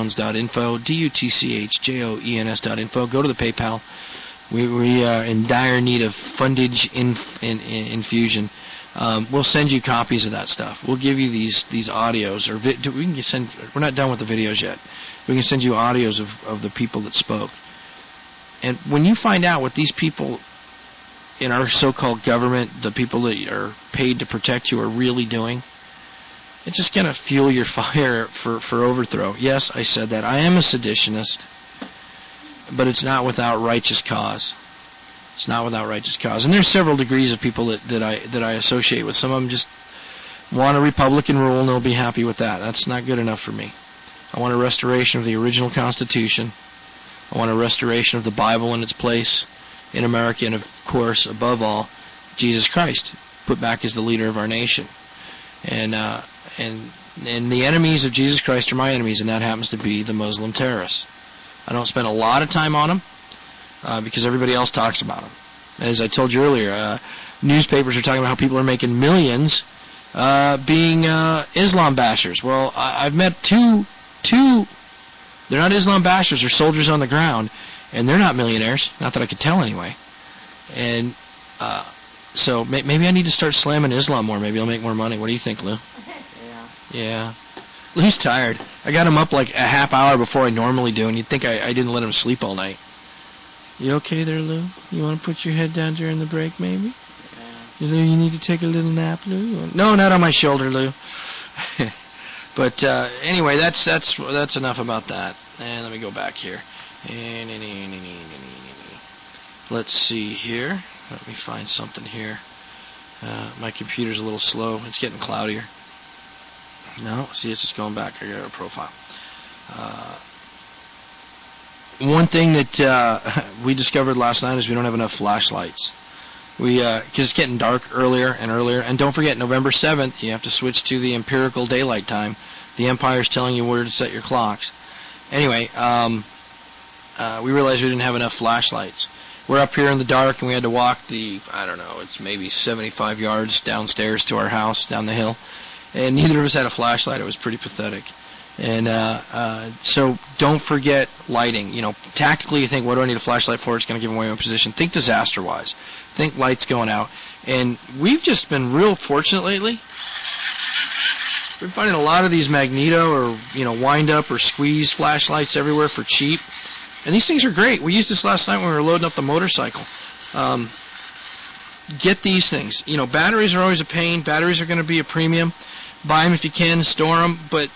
DutchJones.info, go to the PayPal. We are in dire need of fundage infusion. We'll send you copies of that stuff. We'll give you these audios, we're not done with the videos yet. We can send you audios of the people that spoke. And when you find out what these people in our so-called government, the people that are paid to protect you, are really doing, it's just going to fuel your fire for overthrow. Yes, I said that. I am a seditionist, but it's not without righteous cause. It's not without righteous cause. And there's several degrees of people that I associate with. Some of them just want a Republican rule, and they'll be happy with that. That's not good enough for me. I want a restoration of the original Constitution. I want a restoration of the Bible in its place in America, and of course, above all, Jesus Christ put back as the leader of our nation. And the enemies of Jesus Christ are my enemies, and that happens to be the Muslim terrorists. I don't spend a lot of time on them because everybody else talks about them. As I told you earlier, newspapers are talking about how people are making millions being Islam bashers. Well, I've met two. They're not Islam bashers. They're soldiers on the ground, and they're not millionaires. Not that I could tell anyway. And so maybe I need to start slamming Islam more. Maybe I'll make more money. What do you think, Lou? Yeah. Lou's tired. I got him up like a half hour before I normally do, and you'd think I didn't let him sleep all night. You okay there, Lou? You want to put your head down during the break, maybe? Lou, you need to take a little nap, Lou? No, not on my shoulder, Lou. But anyway, that's enough about that. And let me go back here. Let's see here. Let me find something here. My computer's a little slow. It's getting cloudier. No, see, it's just going back. I got a profile. One thing that we discovered last night is we don't have enough flashlights. Because it's getting dark earlier and earlier. And don't forget, November 7th, you have to switch to the empirical daylight time. The Empire's telling you where to set your clocks. Anyway, we realized we didn't have enough flashlights. We're up here in the dark, and we had to walk it's maybe 75 yards downstairs to our house, down the hill. And neither of us had a flashlight. It was pretty pathetic. And so don't forget lighting. Tactically, you think, what do I need a flashlight for? It's going to give away my position. Think disaster-wise. Think lights going out. And we've just been real fortunate lately. We're finding a lot of these magneto or, wind-up or squeeze flashlights everywhere for cheap. And these things are great. We used this last night when we were loading up the motorcycle. Get these things. Batteries are always a pain. Batteries are going to be a premium. Buy them if you can. Store them. But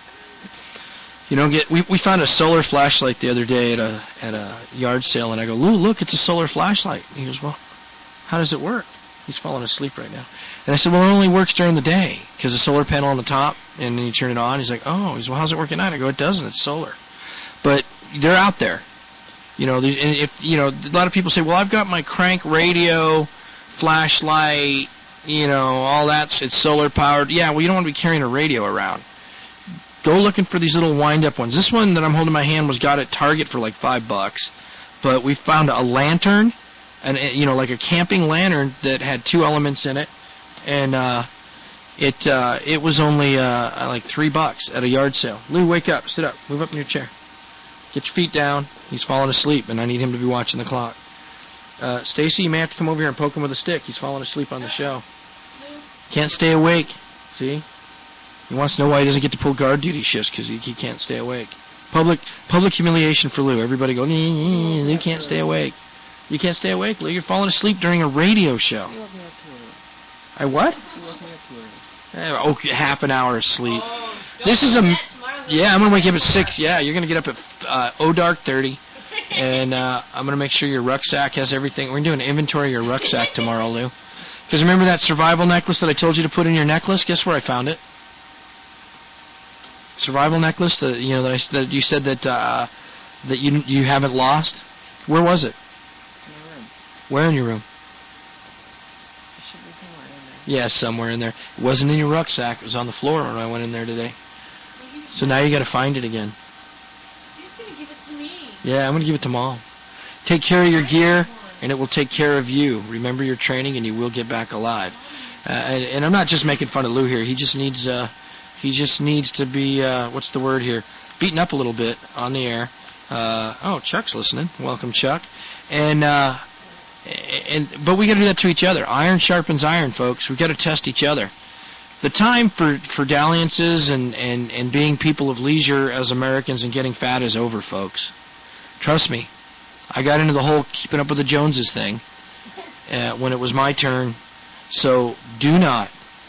we found a solar flashlight the other day at a yard sale, and I go, Lou, look, it's a solar flashlight. And he goes, well, how does it work? He's falling asleep right now. And I said, well, it only works during the day because the solar panel on the top, and then you turn it on. He's like, oh. He's well, how's it work at night? I go, it doesn't. It's solar. But they're out there. And if a lot of people say, well, I've got my crank radio, flashlight, all that. It's solar powered. Yeah, well, you don't want to be carrying a radio around. Go looking for these little wind-up ones. This one that I'm holding in my hand was got at Target for like $5, but we found a lantern, and like a camping lantern that had 2 elements in it, and it was only like $3 at a yard sale. Lou, wake up, sit up, move up in your chair, get your feet down. He's falling asleep, and I need him to be watching the clock. Stacy, you may have to come over here and poke him with a stick. He's falling asleep on the show. Can't stay awake. See? He wants to know why he doesn't get to pull guard duty shifts because he can't stay awake. Public humiliation for Lou. Everybody go, Lou can't stay awake. You can't stay awake, Lou. You're falling asleep during a radio show. I what? Okay, half an hour of sleep. This is yeah, I'm going to wake you up at 6. Yeah, you're going to get up at dark 30. And I'm going to make sure your rucksack has everything. We're going to do an inventory of your rucksack tomorrow, Lou. Because remember that survival necklace that I told you to put in your necklace? Guess where I found it? Survival necklace that you said that you haven't lost. Where was it? In your room. Where in your room? It should be somewhere in there. Yeah, somewhere in there. It wasn't in your rucksack. It was on the floor when I went in there today. So now you got to find it again. He's gonna give it to me. Yeah, I'm gonna give it to Mom. Take care of your gear, and it will take care of you. Remember your training, and you will get back alive. And I'm not just making fun of Lou here. He just needs to be what's the word here? Beaten up a little bit on the air. Chuck's listening. Welcome, Chuck. But we got to do that to each other. Iron sharpens iron, folks. We got to test each other. The time for dalliances and being people of leisure as Americans and getting fat is over, folks. Trust me. I got into the whole keeping up with the Joneses thing when it was my turn. So do not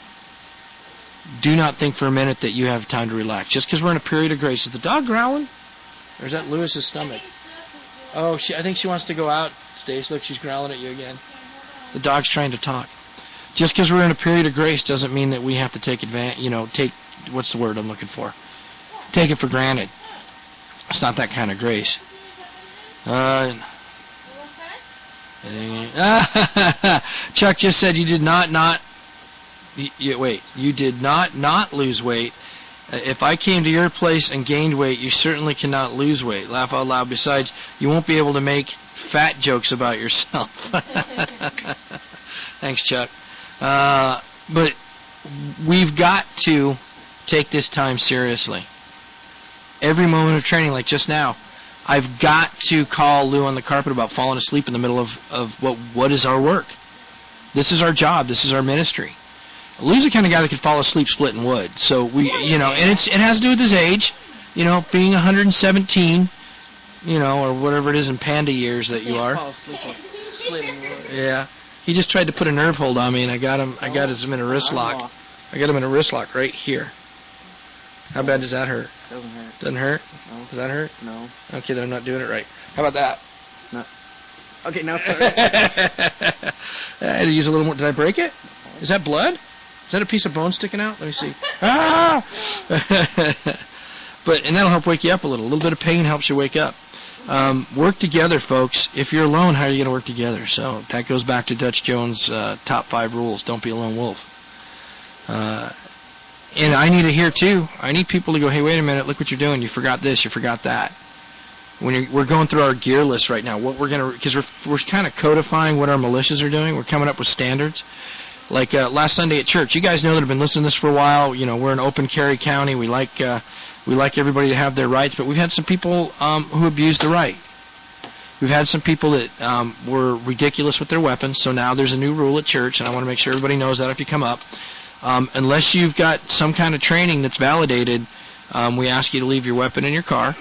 think for a minute that you have time to relax. Just because we're in a period of grace. Is the dog growling? Or is that Lewis's stomach? Oh, I think she wants to go out. Stace, look, she's growling at you again. The dog's trying to talk. Just because we're in a period of grace doesn't mean that we have to take advantage, what's the word I'm looking for? Take it for granted. It's not that kind of grace. Chuck just said you did not lose weight. If I came to your place and gained weight, you certainly cannot lose weight. Laugh out loud. Besides, you won't be able to make fat jokes about yourself. Thanks, Chuck. But we've got to take this time seriously. Every moment of training, like just now, I've got to call Lou on the carpet about falling asleep in the middle of what is our work. This is our job. This is our ministry. Lou's the kind of guy that could fall asleep splitting wood. So and it has to do with his age, being 117, or whatever it is in panda years that you are. Fall asleep splitting wood. Yeah. He just tried to put a nerve hold on me, and I got him in a wrist lock. I got him in a wrist lock right here. How bad does that hurt? Doesn't hurt. Doesn't hurt? No. Does that hurt? No. Okay, then I'm not doing it right. How about that? No. Okay, now start. I had to use a little more. Did I break it? Is that blood? Is that a piece of bone sticking out? Let me see. Ah! And that'll help wake you up a little. A little bit of pain helps you wake up. Work together, folks. If you're alone, how are you going to work together? So that goes back to Dutch Jones' top 5 rules. Don't be a lone wolf. And I need to hear, too. I need people to go, hey, wait a minute, look what you're doing. You forgot this, you forgot that. We're going through our gear list right now. What we're going to, because we're kind of codifying what our militias are doing. We're coming up with standards. Like last Sunday at church, you guys know that have been listening to this for a while. You know, we're in open carry county. We like everybody to have their rights, but we've had some people who abused the right. We've had some people that were ridiculous with their weapons, so now there's a new rule at church, and I want to make sure everybody knows that if you come up. Unless you've got some kind of training that's validated, we ask you to leave your weapon in your car.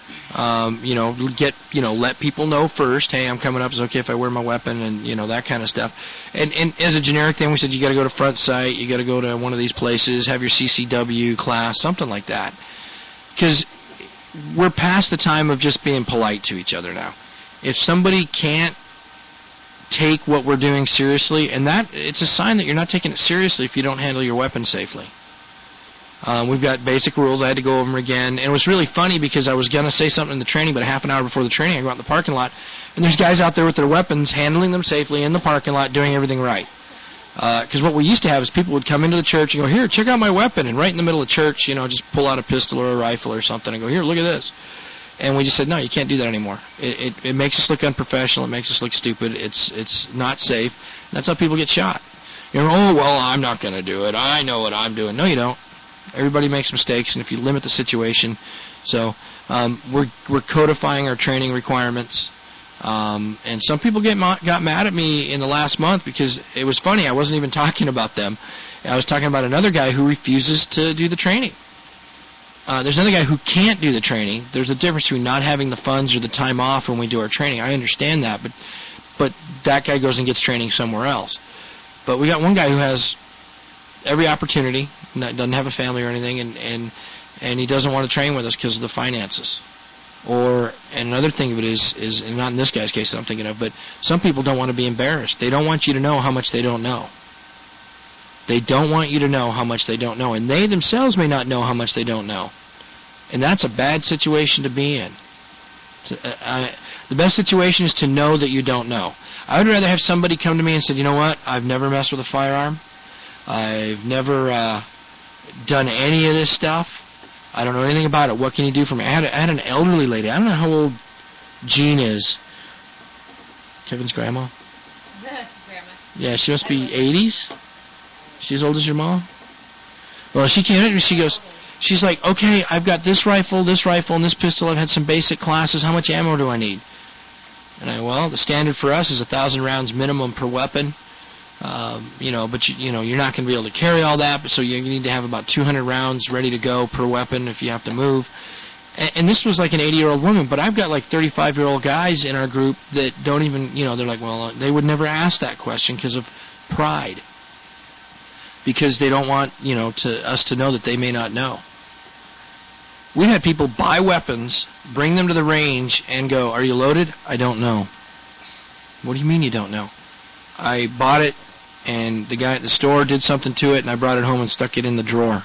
Let people know first, hey, I'm coming up, is it okay if I wear my weapon, and, that kind of stuff. And as a generic thing, we said you got to go to Front Sight, you got to go to one of these places, have your CCW class, something like that. Because we're past the time of just being polite to each other now. If somebody can't take what we're doing seriously, and it's a sign that you're not taking it seriously if you don't handle your weapon safely. We've got basic rules. I had to go over them again. And it was really funny because I was going to say something in the training, but a half an hour before the training, I go out in the parking lot, and there's guys out there with their weapons, handling them safely in the parking lot, doing everything right. Because what we used to have is people would come into the church and go, here, check out my weapon, and right in the middle of church, just pull out a pistol or a rifle or something and go, here, look at this. And we just said, no, you can't do that anymore. It makes us look unprofessional. It makes us look stupid. It's not safe. That's how people get shot. Oh, well, I'm not going to do it. I know what I'm doing. No, you don't. Everybody makes mistakes, and if you limit the situation. So we're codifying our training requirements. And some people got mad at me in the last month because it was funny. I wasn't even talking about them. I was talking about another guy who refuses to do the training. There's another guy who can't do the training. There's a difference between not having the funds or the time off when we do our training. I understand that, but that guy goes and gets training somewhere else. But we got one guy who has every opportunity, doesn't have a family or anything, and he doesn't want to train with us because of the finances. And another thing of it is and not in this guy's case that I'm thinking of, but some people don't want to be embarrassed. They don't want you to know how much they don't know. They don't want you to know how much they don't know, and they themselves may not know how much they don't know. And that's a bad situation to be in. The best situation is to know that you don't know. I would rather have somebody come to me and say, you know what, I've never messed with a firearm. I've never done any of this stuff. I don't know anything about it. What can you do for me? I had an elderly lady. I don't know how old Jean is. Kevin's grandma? Grandma. Yeah, she must be 80s. She's as old as your mom? Well, she came in and she goes, she's like, okay, I've got this rifle, and this pistol. I've had some basic classes. How much ammo do I need? And well, the standard for us is 1,000 rounds minimum per weapon. But you're not going to be able to carry all that, but so you need to have about 200 rounds ready to go per weapon if you have to move. And this was like an 80-year-old woman, but I've got like 35-year-old guys in our group that don't even, they're like, well, they would never ask that question because of pride. Because they don't want, us to know that they may not know. We've had people buy weapons, bring them to the range, and go, are you loaded? I don't know. What do you mean you don't know? I bought it, and the guy at the store did something to it, and I brought it home and stuck it in the drawer.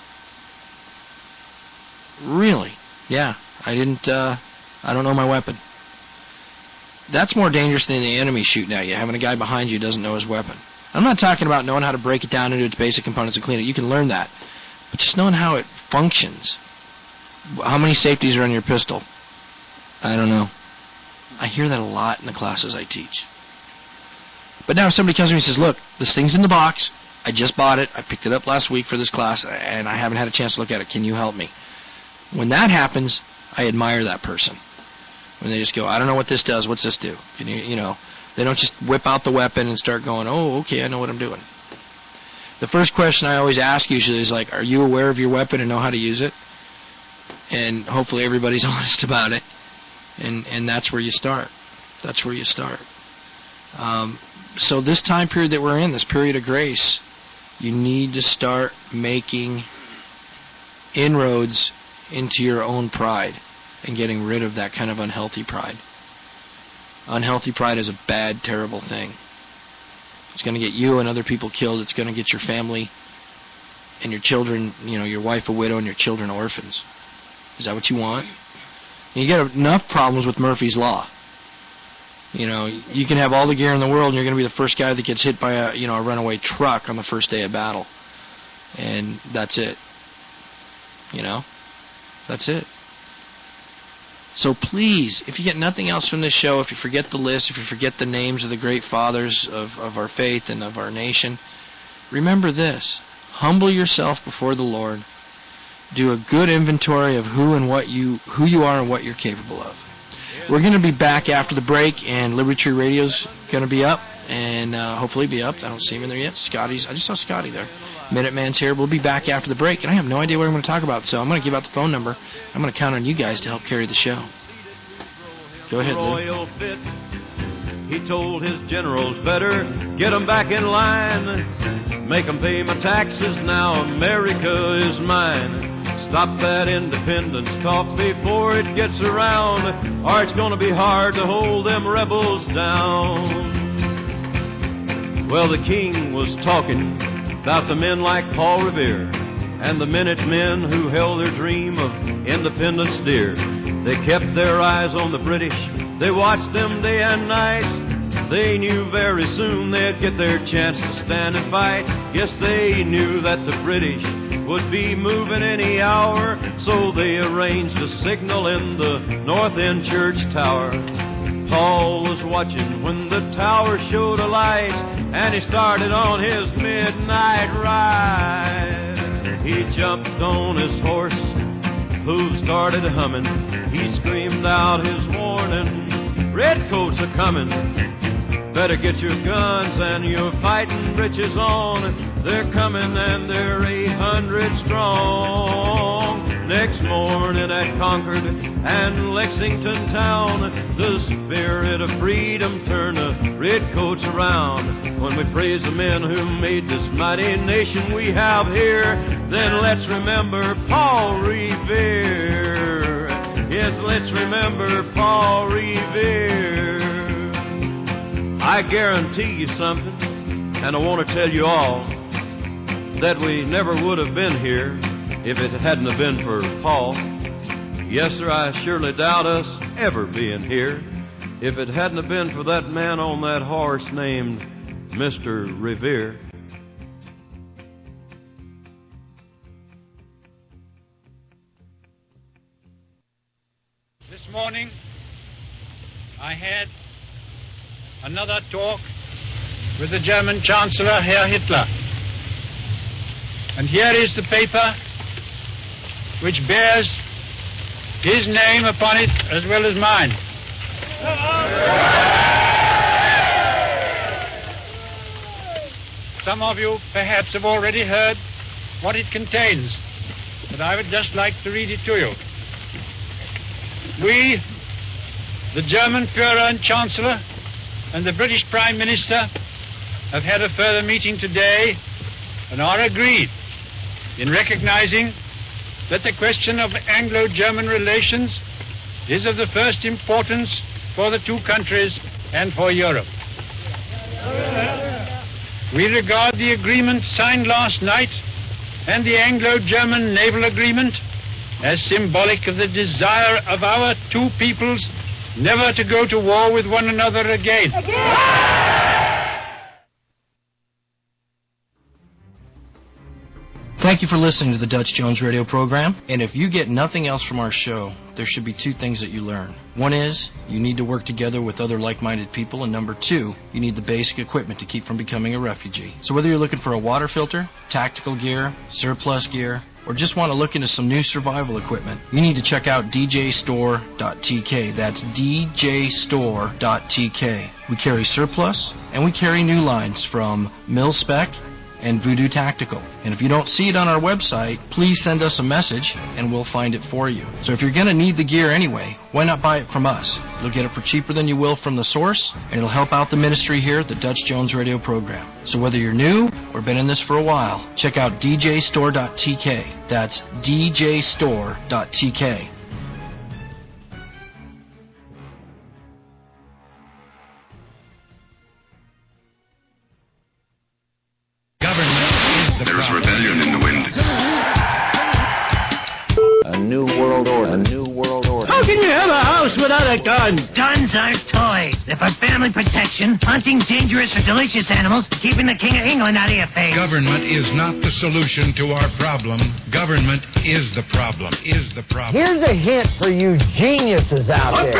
Really? Yeah. I don't know my weapon. That's more dangerous than the enemy shooting at you, having a guy behind you who doesn't know his weapon. I'm not talking about knowing how to break it down into its basic components and clean it. You can learn that. But just knowing how it functions. How many safeties are on your pistol? I don't know. I hear that a lot in the classes I teach. But now if somebody comes to me and says, look, this thing's in the box. I just bought it. I picked it up last week for this class, and I haven't had a chance to look at it. Can you help me? When that happens, I admire that person. When they just go, I don't know what this does. What's this do? Can you, they don't just whip out the weapon and start going, oh, okay, I know what I'm doing. The first question I always ask usually is like, are you aware of your weapon and know how to use it? And hopefully everybody's honest about it. And that's where you start. That's where you start. So this time period that we're in, this period of grace, you need to start making inroads into your own pride and getting rid of that kind of unhealthy pride. Unhealthy pride is a bad, terrible thing. It's going to get you and other people killed. It's going to get your family and your children, your wife a widow and your children orphans. Is that what you want? You get enough problems with Murphy's Law. You can have all the gear in the world and you're going to be the first guy that gets hit by a runaway truck on the first day of battle. And that's it. That's it. So please, if you get nothing else from this show, if you forget the list, if you forget the names of the great fathers of our faith and of our nation, remember this. Humble yourself before the Lord. Do a good inventory of who you are and what you're capable of. We're going to be back after the break, and Liberty Tree Radio's going to be up, and hopefully be up. I don't see him in there yet. I just saw Scotty there. Minuteman's here. We'll be back after the break, and I have no idea what I'm going to talk about, so I'm going to give out the phone number. I'm going to count on you guys to help carry the show. Go ahead, Lou. He told his generals, better get them back in line. Make them pay my taxes now. America is mine. Stop that independence talk before it gets around, or it's going to be hard to hold them rebels down. Well, the king was talking about the men like Paul Revere and the Minutemen who held their dream of independence dear. They kept their eyes on the British. They watched them day and night. They knew very soon they'd get their chance to stand and fight. Yes, they knew that the British would be moving any hour, so they arranged a signal in the North End church tower. Paul was watching when the tower showed a light, and he started on his midnight ride. He jumped on his horse, hooves started humming. He screamed out his warning, redcoats are coming. Better get your guns and your fighting breeches on. They're coming and they're 800 strong. Next morning at Concord and Lexington town, the spirit of freedom turned the redcoats around. When we praise the men who made this mighty nation we have here, then let's remember Paul Revere. Yes, let's remember Paul Revere. I guarantee you something, and I want to tell you all, that we never would have been here if it hadn't have been for Paul. Yes, sir, I surely doubt us ever being here if it hadn't have been for that man on that horse named Mr. Revere. This morning, I had another talk with the German Chancellor, Herr Hitler. And here is the paper which bears his name upon it as well as mine. Some of you perhaps have already heard what it contains, but I would just like to read it to you. We, the German Führer and Chancellor, and the British Prime Minister have had a further meeting today and are agreed in recognizing that the question of Anglo-German relations is of the first importance for the two countries and for Europe. We regard the agreement signed last night and the Anglo-German naval agreement as symbolic of the desire of our two peoples never to go to war with one another again. Thank you for listening to the Dutch Jones radio program. And if you get nothing else from our show, there should be two things that you learn. One is, you need to work together with other like-minded people. And number two, you need the basic equipment to keep from becoming a refugee. So whether you're looking for a water filter, tactical gear, surplus gear, or just want to look into some new survival equipment, you need to check out djstore.tk. That's djstore.tk. We carry surplus, and we carry new lines from mil-spec and Voodoo Tactical. And if you don't see it on our website, please send us a message and we'll find it for you. So if you're going to need the gear anyway, why not buy it from us? You'll get it for cheaper than you will from the source, and it'll help out the ministry here at the Dutch Jones Radio program. So whether you're new or been in this for a while, check out djstore.tk. That's djstore.tk. There is rebellion in the wind. A new world order. A new world order. How can you have a house without a gun? Guns aren't toys. They're for family protection, hunting dangerous or delicious animals, keeping the King of England out of your face. Government is not the solution to our problem. Government is the problem. Is the problem. Here's a hint for you geniuses out there.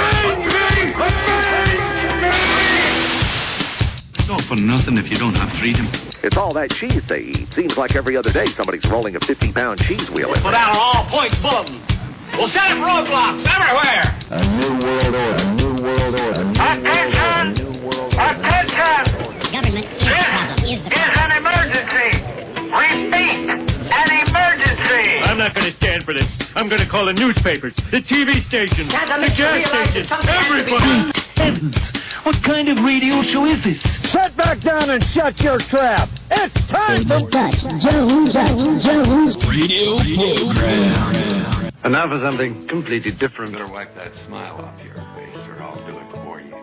It's all for nothing if you don't have freedom. It's all that cheese they eat. Seems like every other day somebody's rolling a 50-pound cheese wheel in Put there. out an all-points bulletin. We'll set up roadblocks everywhere. A new world order. A new world order. A new world order. A new world order. Attention! Government is the problem. Is the problem. an emergency. Repeat, an emergency. I'm not going to stand for this. I'm going to call the newspapers, the TV stations, the gas stations, everybody. Heavens! What kind of radio show is this? Sit back down and shut your trap. It's time for Dutch Jones Radio program. And now for something completely different. Better wipe that smile off your face or I'll do it for you.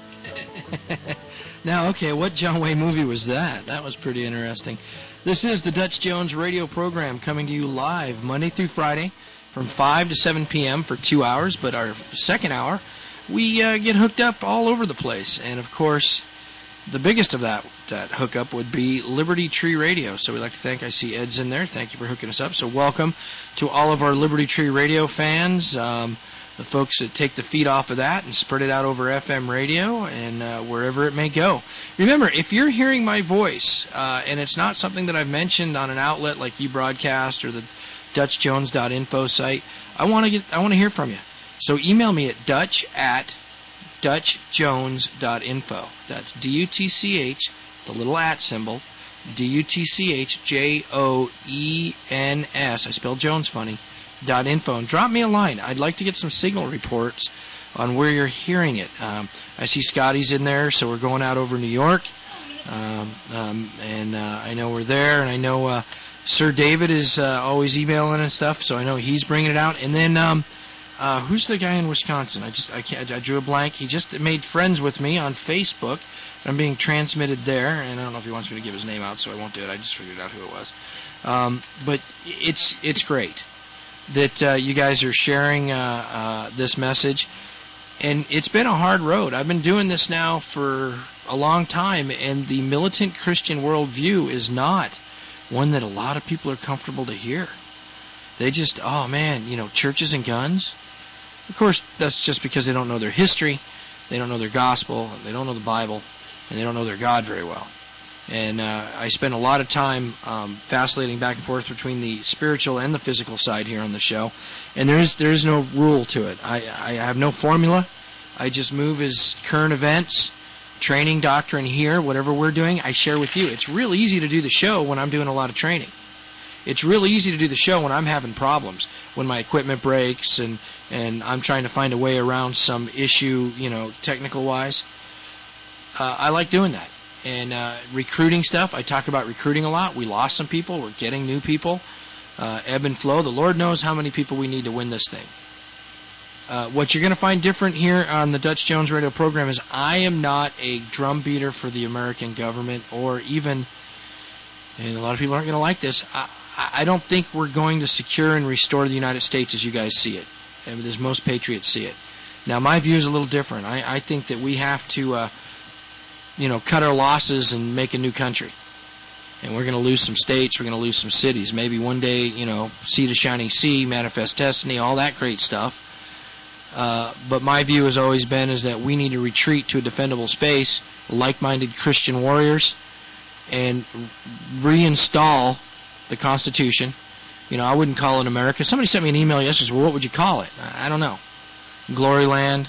Now, okay, what John Wayne movie was that? That was pretty interesting. This is the Dutch Jones radio program coming to you live Monday through Friday from 5 to 7 p.m. for 2 hours, but our second hour, we get hooked up all over the place. And, of course, the biggest of that hookup would be Liberty Tree Radio. So we'd like to thank, I see Ed's in there. Thank you for hooking us up. So welcome to all of our Liberty Tree Radio fans, the folks that take the feed off of that and spread it out over FM radio and wherever it may go. Remember, if you're hearing my voice and it's not something that I've mentioned on an outlet like eBroadcast or the DutchJones.info site, I want to hear from you. So email me at dutch@dutchjones.info. That's DUTCH, the little at symbol, DUTCHJOENS. I spelled Jones funny. .info, and drop me a line. I'd like to get some signal reports on where you're hearing it. I see Scotty's in there, so we're going out over New York, and I know we're there, and I know Sir David is always emailing and stuff, so I know he's bringing it out. And then who's the guy in Wisconsin? I drew a blank. He just made friends with me on Facebook. I'm being transmitted there, and I don't know if he wants me to give his name out, so I won't do it. I just figured out who it was. But it's great that you guys are sharing this message. And it's been a hard road. I've been doing this now for a long time, and the militant Christian worldview is not one that a lot of people are comfortable to hear. They just, oh man, churches and guns. Of course, that's just because they don't know their history, they don't know their gospel, they don't know the Bible, and they don't know their God very well. And I spend a lot of time vacillating back and forth between the spiritual and the physical side here on the show. And there is no rule to it. I have no formula. I just move as current events, training, doctrine here, whatever we're doing, I share with you. It's real easy to do the show when I'm doing a lot of training. It's real easy to do the show when I'm having problems, when my equipment breaks and I'm trying to find a way around some issue, technical-wise. I like doing that. And recruiting stuff, I talk about recruiting a lot. We lost some people. We're getting new people. Ebb and flow. The Lord knows how many people we need to win this thing. What you're going to find different here on the Dutch Jones Radio program is I am not a drum beater for the American government or even, and a lot of people aren't going to like this, I don't think we're going to secure and restore the United States as you guys see it, and as most patriots see it. Now, my view is a little different. I think that we have to cut our losses and make a new country. And we're going to lose some states, we're going to lose some cities. Maybe one day, Sea to Shining Sea, Manifest Destiny, all that great stuff. But my view has always been is that we need to retreat to a defendable space, like-minded Christian warriors, and reinstall the Constitution. I wouldn't call it America. Somebody sent me an email yesterday, well, what would you call it? I don't know. Glory Land.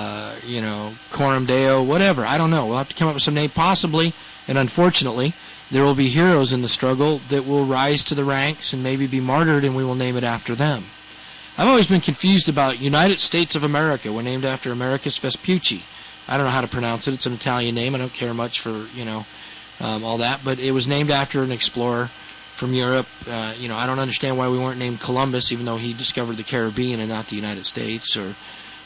Coram Deo, whatever. I don't know. We'll have to come up with some name, possibly, and unfortunately, there will be heroes in the struggle that will rise to the ranks and maybe be martyred, and we will name it after them. I've always been confused about United States of America. We're named after Americus Vespucci. I don't know how to pronounce it. It's an Italian name. I don't care much for, all that. But it was named after an explorer from Europe. I don't understand why we weren't named Columbus, even though he discovered the Caribbean and not the United States, or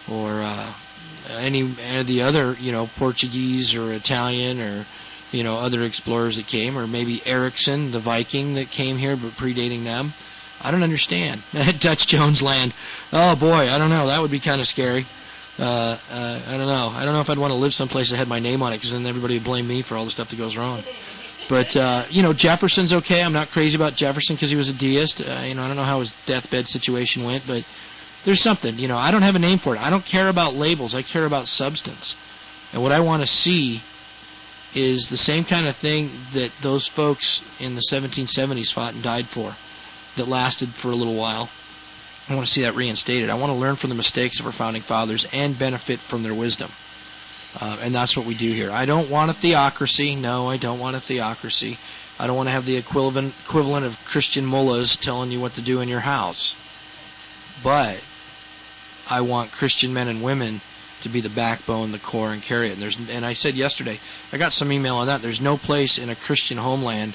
any of the other, Portuguese or Italian or, other explorers that came, or maybe Erickson, the Viking that came here, but predating them. I don't understand. Dutch Jones Land. Oh, boy, I don't know. That would be kind of scary. I don't know. I don't know if I'd want to live someplace that had my name on it, because then everybody would blame me for all the stuff that goes wrong. But, Jefferson's okay. I'm not crazy about Jefferson because he was a deist. I don't know how his deathbed situation went, but there's something. I don't have a name for it. I don't care about labels. I care about substance. And what I want to see is the same kind of thing that those folks in the 1770s fought and died for, that lasted for a little while. I want to see that reinstated. I want to learn from the mistakes of our founding fathers and benefit from their wisdom. And that's what we do here. I don't want a theocracy. No, I don't want a theocracy. I don't want to have the equivalent of Christian mullahs telling you what to do in your house. But I want Christian men and women to be the backbone, the core, and carry it. And I said yesterday, I got some email on that. There's no place in a Christian homeland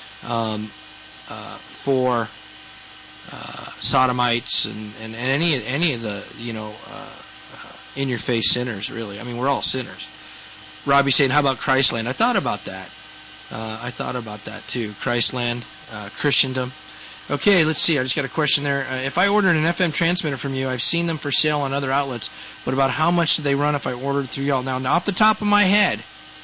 for sodomites and any of the in-your-face sinners, really. I mean, we're all sinners. Robbie's saying, how about Christland? I thought about that. Too. Christland, Christendom. Okay, let's see. I just got a question there. If I ordered an FM transmitter from you, I've seen them for sale on other outlets, but about how much do they run if I ordered through y'all? Now, off the top of my head,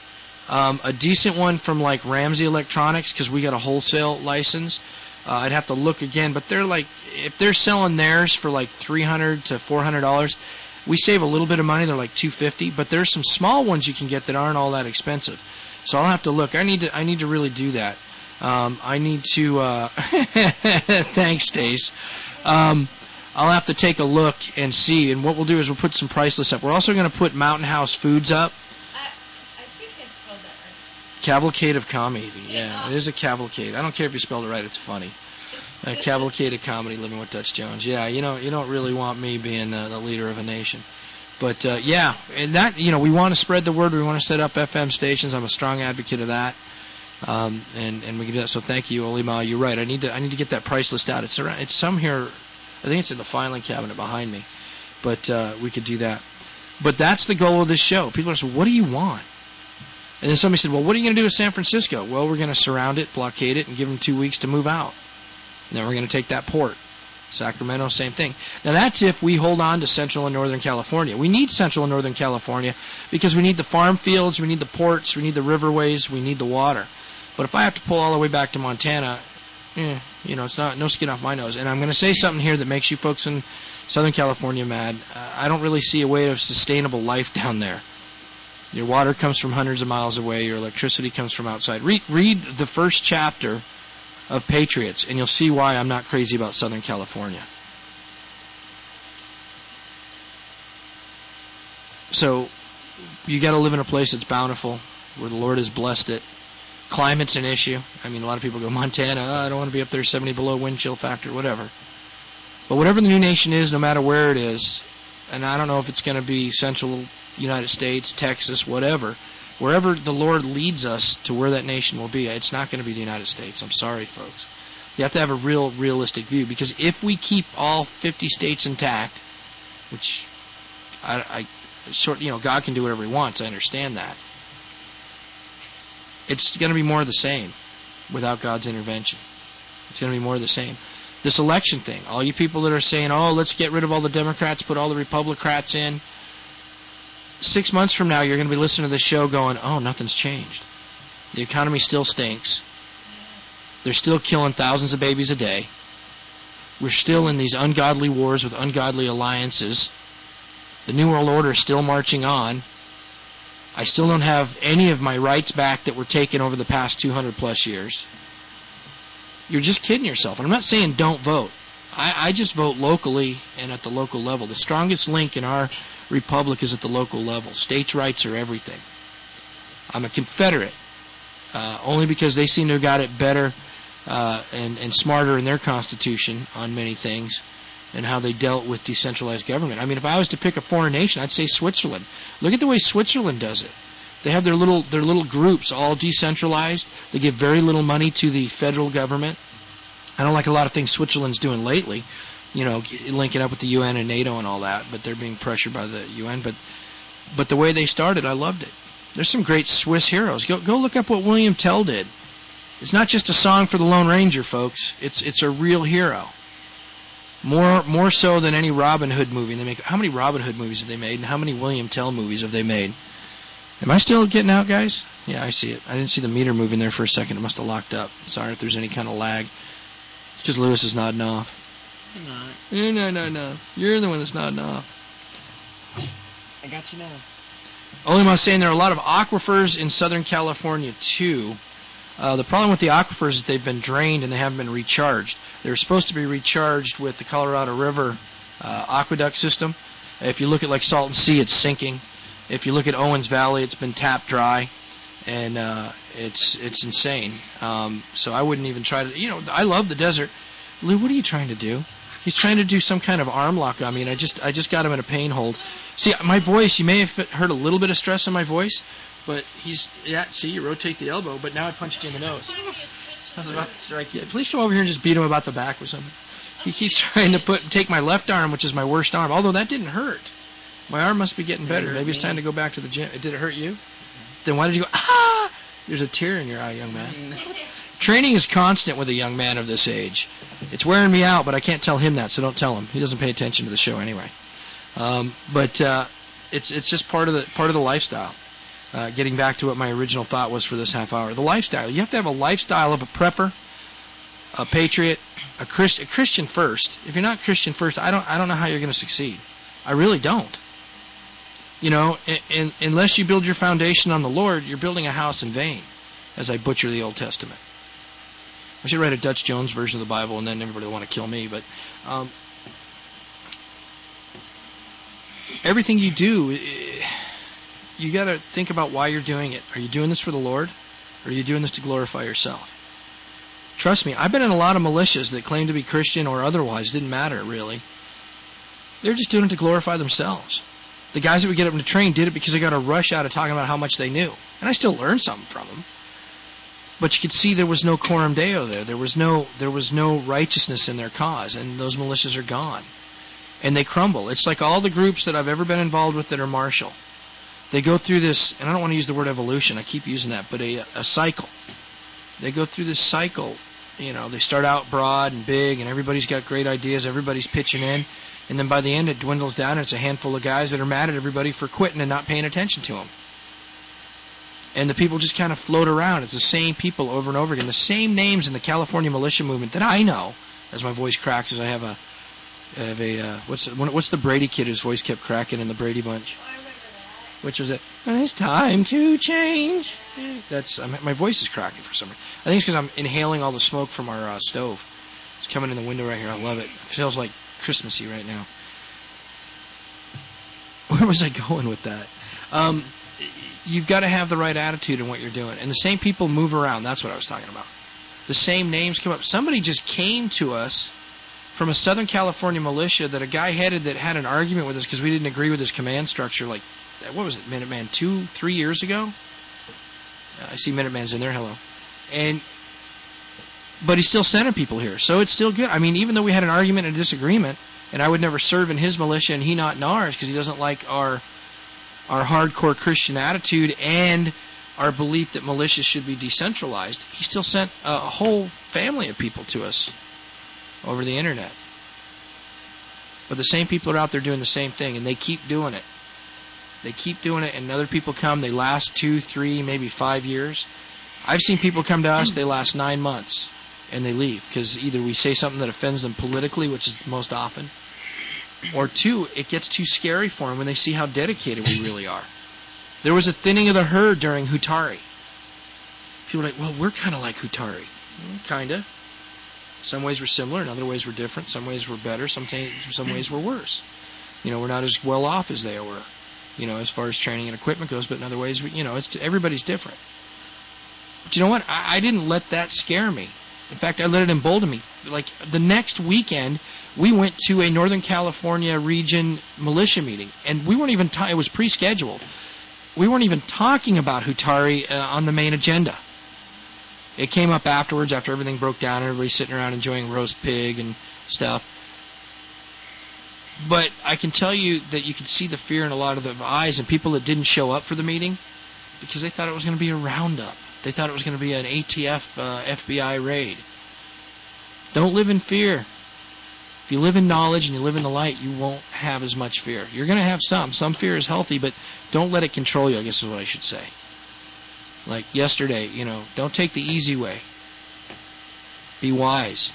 a decent one from like Ramsey Electronics, because we got a wholesale license. I'd have to look again, but they're like, if they're selling theirs for like $300 to $400, we save a little bit of money. They're like $250, but there's some small ones you can get that aren't all that expensive. So I'll have to look. I need to really do that. I need to. Thanks, Stace. I'll have to take a look and see. And what we'll do is we'll put some price lists up. We're also going to put Mountain House Foods up. I think I spelled that right. Cavalcade of Comedy. Yeah, it is a cavalcade. I don't care if you spelled it right. It's funny. A cavalcade of comedy, living with Dutch Jones. Yeah, you don't really want me being the leader of a nation. But, yeah, and that, we want to spread the word. We want to set up FM stations. I'm a strong advocate of that. And we can do that. So thank you, Olima. You're right. I need to get that price list out. It's some here. I think it's in the filing cabinet behind me. But we could do that. But that's the goal of this show. People are saying, what do you want? And then somebody said, well, what are you going to do with San Francisco? Well, we're going to surround it, blockade it, and give them 2 weeks to move out. And then we're going to take that port. Sacramento, same thing. Now, that's if we hold on to Central and Northern California. We need Central and Northern California because we need the farm fields, we need the ports, we need the riverways, we need the water. But if I have to pull all the way back to Montana, it's not no skin off my nose. And I'm going to say something here that makes you folks in Southern California mad. I don't really see a way of sustainable life down there. Your water comes from hundreds of miles away. Your electricity comes from outside. Read the first chapter of Patriots, and you'll see why I'm not crazy about Southern California. So you got to live in a place that's bountiful, where the Lord has blessed it. Climate's an issue. I mean, a lot of people go, Montana, I don't want to be up there 70 below wind chill factor, whatever. But whatever the new nation is, no matter where it is, and I don't know if it's going to be Central United States, Texas, whatever, wherever the Lord leads us to where that nation will be, it's not going to be the United States. I'm sorry, folks. You have to have a realistic view, because if we keep all 50 states intact, which God can do whatever He wants, I understand that. It's going to be more of the same without God's intervention. It's going to be more of the same. This election thing, all you people that are saying, oh, let's get rid of all the Democrats, put all the Republicrats in, 6 months from now, you're going to be listening to this show going, oh, nothing's changed. The economy still stinks. They're still killing thousands of babies a day. We're still in these ungodly wars with ungodly alliances. The New World Order is still marching on. I still don't have any of my rights back that were taken over the past 200 plus years. You're just kidding yourself. And I'm not saying don't vote. I just vote locally and at the local level. The strongest link in our republic is at the local level. States' rights are everything. I'm a Confederate. only because they seem to have got it better and smarter in their constitution on many things and how they dealt with decentralized government. I mean, if I was to pick a foreign nation, I'd say Switzerland. Look at the way Switzerland does it. They have their little groups all decentralized. They give very little money to the federal government. I don't like a lot of things Switzerland's doing lately, linking up with the UN and NATO and all that, but they're being pressured by the UN. But the way they started, I loved it. There's some great Swiss heroes. Go look up what William Tell did. It's not just a song for the Lone Ranger, folks. It's a real hero. More so than any Robin Hood movie they make. How many Robin Hood movies have they made, and how many William Tell movies have they made? Am I still getting out, guys? Yeah, I see it. I didn't see the meter moving there for a second. It must have locked up. Sorry if there's any kind of lag. It's because Lewis is nodding off. I'm not. No. You're the one that's nodding off. I got you now. Only was saying there are a lot of aquifers in Southern California, too. The problem with the aquifers is they've been drained and they haven't been recharged. They were supposed to be recharged with the Colorado River aqueduct system. If you look at like Salton Sea, it's sinking. If you look at Owens Valley, it's been tapped dry, and it's insane. So I wouldn't even try to. I love the desert. Lou, what are you trying to do? He's trying to do some kind of arm lock on me, and I just got him in a pain hold. See, my voice, you may have heard a little bit of stress in my voice, but see, you rotate the elbow, but now I punched you in the nose. I was about to strike you. Yeah, please come over here and just beat him about the back with something. He keeps trying to take my left arm, which is my worst arm, although that didn't hurt. My arm must be getting better. Maybe it's time to go back to the gym. Did it hurt you? Then why did you go, ah? There's a tear in your eye, young man. Training is constant with a young man of this age. It's wearing me out, but I can't tell him that, so don't tell him. He doesn't pay attention to the show anyway. But it's just part of the lifestyle. Getting back to what my original thought was for this half hour. The lifestyle. You have to have a lifestyle of a prepper, a patriot, a Christian first. If you're not Christian first, I don't know how you're going to succeed. I really don't. Unless you build your foundation on the Lord, you're building a house in vain, as I butcher the Old Testament. I should write a Dutch Jones version of the Bible, and then everybody will want to kill me. But everything you do, you got to think about why you're doing it. Are you doing this for the Lord, or are you doing this to glorify yourself? Trust me, I've been in a lot of militias that claim to be Christian or otherwise. It didn't matter, really. They're just doing it to glorify themselves. The guys that would get up to train did it because they got a rush out of talking about how much they knew. And I still learned something from them. But you could see there was no coram deo there. There was no righteousness in their cause, and those militias are gone. And they crumble. It's like all the groups that I've ever been involved with that are martial. They go through this, and I don't want to use the word evolution, I keep using that, but a cycle. They go through this cycle. They start out broad and big, and everybody's got great ideas, everybody's pitching in. And then by the end, it dwindles down, and it's a handful of guys that are mad at everybody for quitting and not paying attention to them. And the people just kind of float around. It's the same people over and over again. The same names in the California militia movement that I know. As my voice cracks, as I have what's the Brady kid whose voice kept cracking in the Brady Bunch? I remember that. Which was it? When it's time to change. My voice is cracking for some reason. I think it's because I'm inhaling all the smoke from our stove. It's coming in the window right here. I love it. It feels like Christmassy right now. Where was I going with that? You've got to have the right attitude in what you're doing. And the same people move around. That's what I was talking about. The same names come up. Somebody just came to us from a Southern California militia that a guy headed that had an argument with us because we didn't agree with his command structure what was it, Minuteman, 2-3 years ago? I see Minuteman's in there. Hello. But he's still sending people here, so it's still good. I mean, even though we had an argument and a disagreement, and I would never serve in his militia and he not in ours because he doesn't like our hardcore Christian attitude and our belief that militias should be decentralized, he still sent a whole family of people to us over the internet. But the same people are out there doing the same thing, and they keep doing it. They keep doing it, and other people come. They last 2, 3, maybe 5 years. I've seen people come to us, they last 9 months. And they leave because either we say something that offends them politically, which is most often, or 2, it gets too scary for them when they see how dedicated we really are. There was a thinning of the herd during Hutari. People are like, well, we're kind of like Hutari. Kind of. Some ways we're similar, in other ways we're different. Some ways we're better, some ways we're worse. We're not as well off as they were, as far as training and equipment goes, but in other ways, everybody's different. But you know what? I didn't let that scare me. In fact, I let it embolden me. Like, the next weekend, we went to a Northern California region militia meeting, and we weren't even it was pre-scheduled. We weren't even talking about Hutari on the main agenda. It came up afterwards, after everything broke down, everybody's sitting around enjoying roast pig and stuff. But I can tell you that you could see the fear in a lot of the eyes and people that didn't show up for the meeting because they thought it was going to be a roundup. They thought it was going to be an ATF, FBI raid. Don't live in fear. If you live in knowledge and you live in the light, you won't have as much fear. You're going to have some. Some fear is healthy, but don't let it control you, I guess is what I should say. Like yesterday, don't take the easy way. Be wise.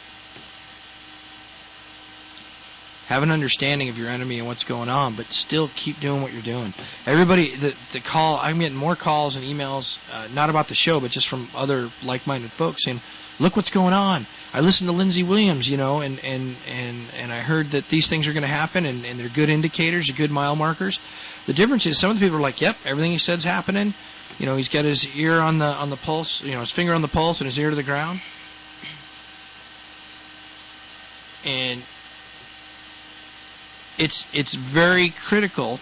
Have an understanding of your enemy and what's going on, but still keep doing what you're doing. Everybody, the call, I'm getting more calls and emails, not about the show, but just from other like-minded folks saying, look what's going on. I listened to Lindsey Williams, and I heard that these things are going to happen, and they're good indicators, they're good mile markers. The difference is some of the people are like, yep, everything he said's happening. He's got his ear on the pulse, his finger on the pulse and his ear to the ground. And it's very critical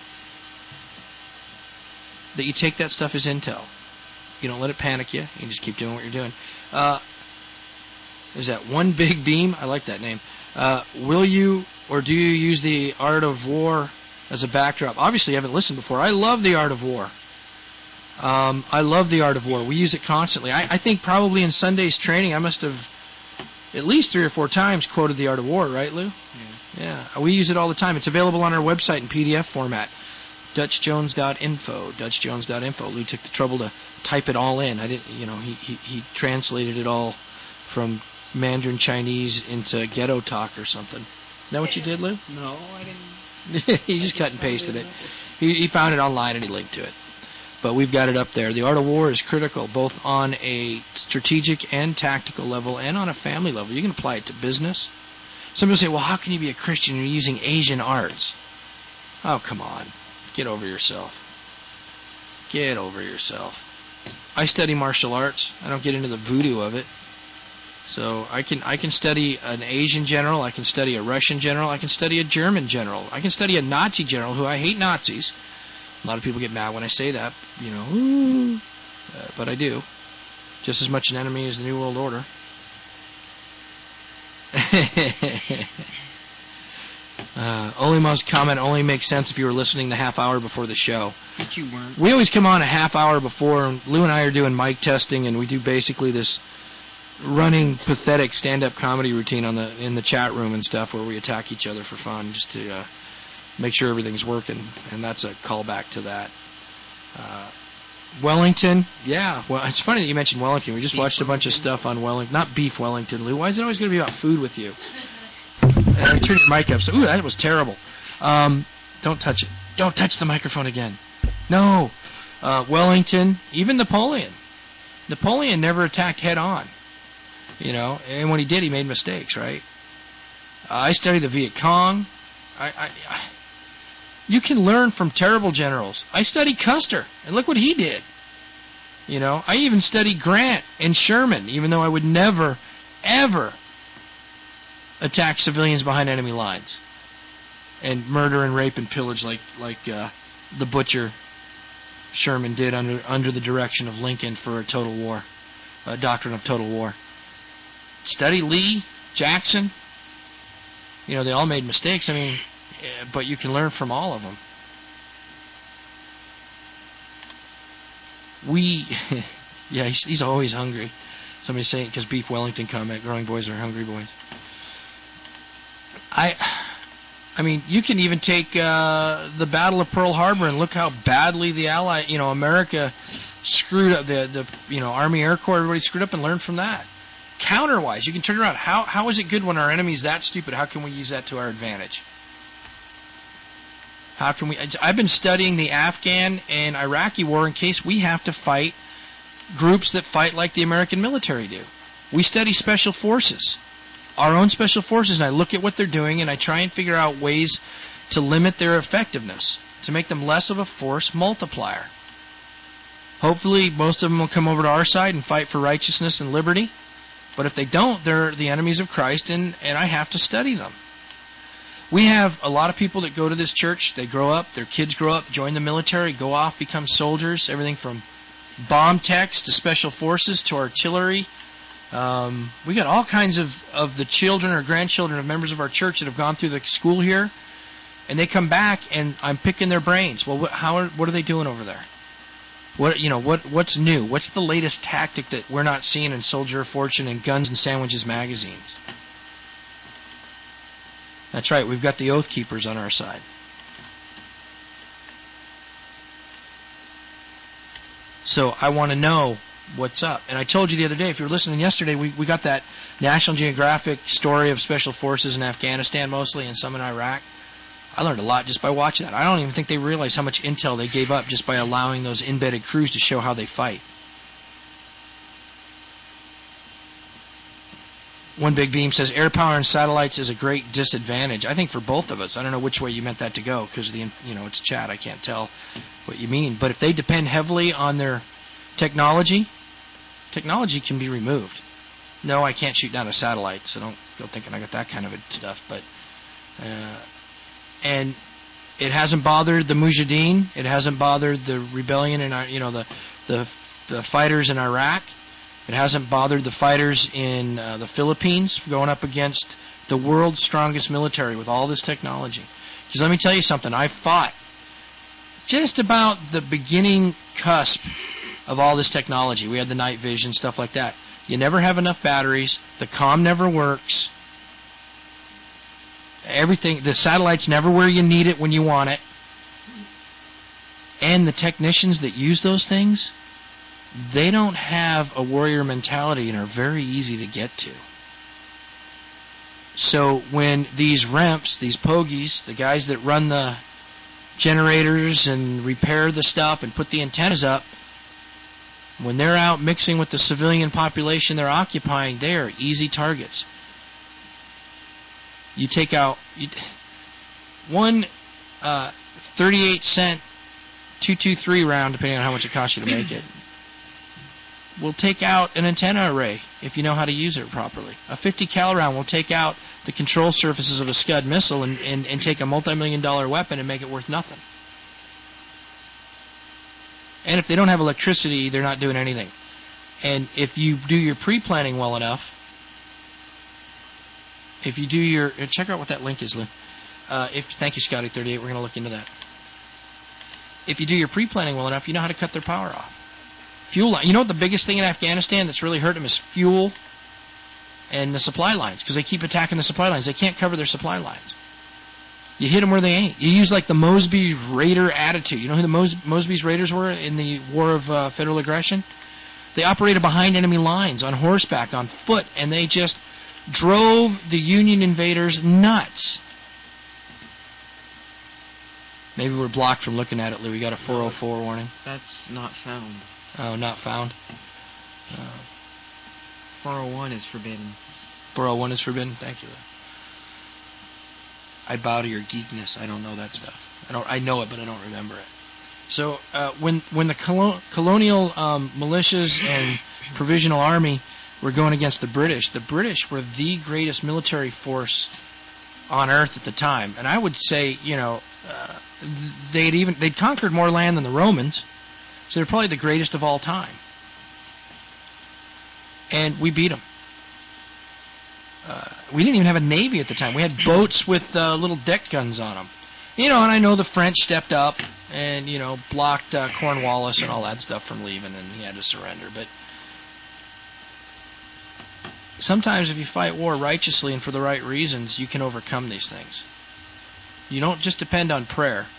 that you take that stuff as intel. You don't let it panic you. You just keep doing what you're doing. Is that One Big Beam? I like that name. Will you or do you use the Art of War as a backdrop? Obviously, you haven't listened before. I love the Art of War. I love the Art of War. We use it constantly. I think probably in Sunday's training, I must have at least 3 or 4 times quoted the Art of War, right, Lou? Yeah. We use it all the time. It's available on our website in PDF format. DutchJones.info. Lou took the trouble to type it all in. I didn't, he translated it all from Mandarin Chinese into ghetto talk or something. Is that what you did, Lou? No, I didn't. He just cut and pasted it. He found it online and he linked to it. But we've got it up there. The Art of War is critical, both on a strategic and tactical level and on a family level. You can apply it to business. Some people say, well, how can you be a Christian and you're using Asian arts? Oh, come on. Get over yourself. Get over yourself. I study martial arts. I don't get into the voodoo of it. So I can study an Asian general. I can study a Russian general. I can study a German general. I can study a Nazi general who I hate Nazis. A lot of people get mad when I say that, but I do. Just as much an enemy as the New World Order. Olima's comment only makes sense if you were listening the half hour before the show. But you weren't. We always come on a half hour before, and Lou and I are doing mic testing, and we do basically this running pathetic stand-up comedy routine in the chat room and stuff where we attack each other for fun just to make sure everything's working, and that's a callback to that. Wellington, yeah. Well, it's funny that you mentioned Wellington. We just watched a bunch of stuff on Wellington. Not beef Wellington, Lou. Why is it always going to be about food with you? Turn your mic up. So, that was terrible. Don't touch it. Don't touch the microphone again. No. Wellington, even Napoleon. Napoleon never attacked head on. And when he did, he made mistakes, right? I study the Viet Cong. You can learn from terrible generals. I studied Custer, and look what he did. I even studied Grant and Sherman, even though I would never, ever attack civilians behind enemy lines and murder and rape and pillage like the butcher Sherman did under the direction of Lincoln for a total war, a doctrine of total war. Study Lee, Jackson. They all made mistakes. But you can learn from all of them. Yeah, he's always hungry. Somebody's saying, because Beef Wellington comment, growing boys are hungry boys. You can even take the Battle of Pearl Harbor and look how badly the America screwed up, the Army Air Corps, everybody screwed up, and learn from that. Counterwise, you can turn around. How is it good when our enemy's that stupid? How can we use that to our advantage? How can we? I've been studying the Afghan and Iraqi war in case we have to fight groups that fight like the American military do. We study special forces, our own special forces, and I look at what they're doing and I try and figure out ways to limit their effectiveness, to make them less of a force multiplier. Hopefully, most of them will come over to our side and fight for righteousness and liberty. But if they don't, they're the enemies of Christ, and I have to study them. We have a lot of people that go to this church. They grow up, their kids grow up, join the military, go off, become soldiers, everything from bomb techs to special forces to artillery. We got all kinds of the children or grandchildren of members of our church that have gone through the school here, and they come back, and I'm picking their brains. Well, what are they doing over there? What's new? What's the latest tactic that we're not seeing in Soldier of Fortune and Guns and Sandwiches magazines? That's right, we've got the Oath Keepers on our side. So I want to know what's up. And I told you the other day, if you were listening yesterday, we got that National Geographic story of special forces in Afghanistan mostly and some in Iraq. I learned a lot just by watching that. I don't even think they realize how much intel they gave up just by allowing those embedded crews to show how they fight. One Big Beam says, air power and satellites is a great disadvantage. I think for both of us. I don't know which way you meant that to go because it's chat. I can't tell what you mean. But if they depend heavily on their technology can be removed. No, I can't shoot down a satellite, so don't go thinking I got that kind of stuff. But and it hasn't bothered the Mujahideen. It hasn't bothered the rebellion in the fighters in Iraq. It hasn't bothered the fighters in the Philippines going up against the world's strongest military with all this technology. Because let me tell you something, I fought just about the beginning cusp of all this technology. We had the night vision, stuff like that. You never have enough batteries. The comm never works. Everything, the satellite's never where you need it when you want it. And the technicians that use those things, they don't have a warrior mentality and are very easy to get to. So when these REMPs, these pogies, the guys that run the generators and repair the stuff and put the antennas up, when they're out mixing with the civilian population they're occupying, they are easy targets. You take out one 38-cent 223 round, depending on how much it costs you to make it, will take out an antenna array if you know how to use it properly. A 50 cal round will take out the control surfaces of a Scud missile and take a multi-million-dollar weapon and make it worth nothing. And if they don't have electricity, they're not doing anything. And if you do your pre-planning well enough, if you do your... Check out what that link is, Lou. Thank you, Scotty38. We're going to look into that. If you do your pre-planning well enough, you know how to cut their power off. Fuel line. You know what the biggest thing in Afghanistan that's really hurt them is fuel and the supply lines, because they keep attacking the supply lines. They can't cover their supply lines. You hit them where they ain't. You use like the Mosby Raider attitude. You know who the Mosby's Raiders were in the War of Federal Aggression? They operated behind enemy lines on horseback, on foot, and they just drove the Union invaders nuts. Maybe we're blocked from looking at it, Lou. We got a 404 warning. That's not found. Oh, not found? 401 is forbidden. 401 is forbidden? Thank you, Lou. I bow to your geekness. I don't know that stuff. I know it, but I don't remember it. So when the colonial militias and provisional army were going against the British were the greatest military force on Earth at the time. And I would say, they'd conquered more land than the Romans, so they're probably the greatest of all time. And we beat them. We didn't even have a navy at the time. We had boats with little deck guns on them. And I know the French stepped up and, blocked Cornwallis and all that stuff from leaving, and he had to surrender. But sometimes if you fight war righteously and for the right reasons, you can overcome these things. You don't just depend on prayer,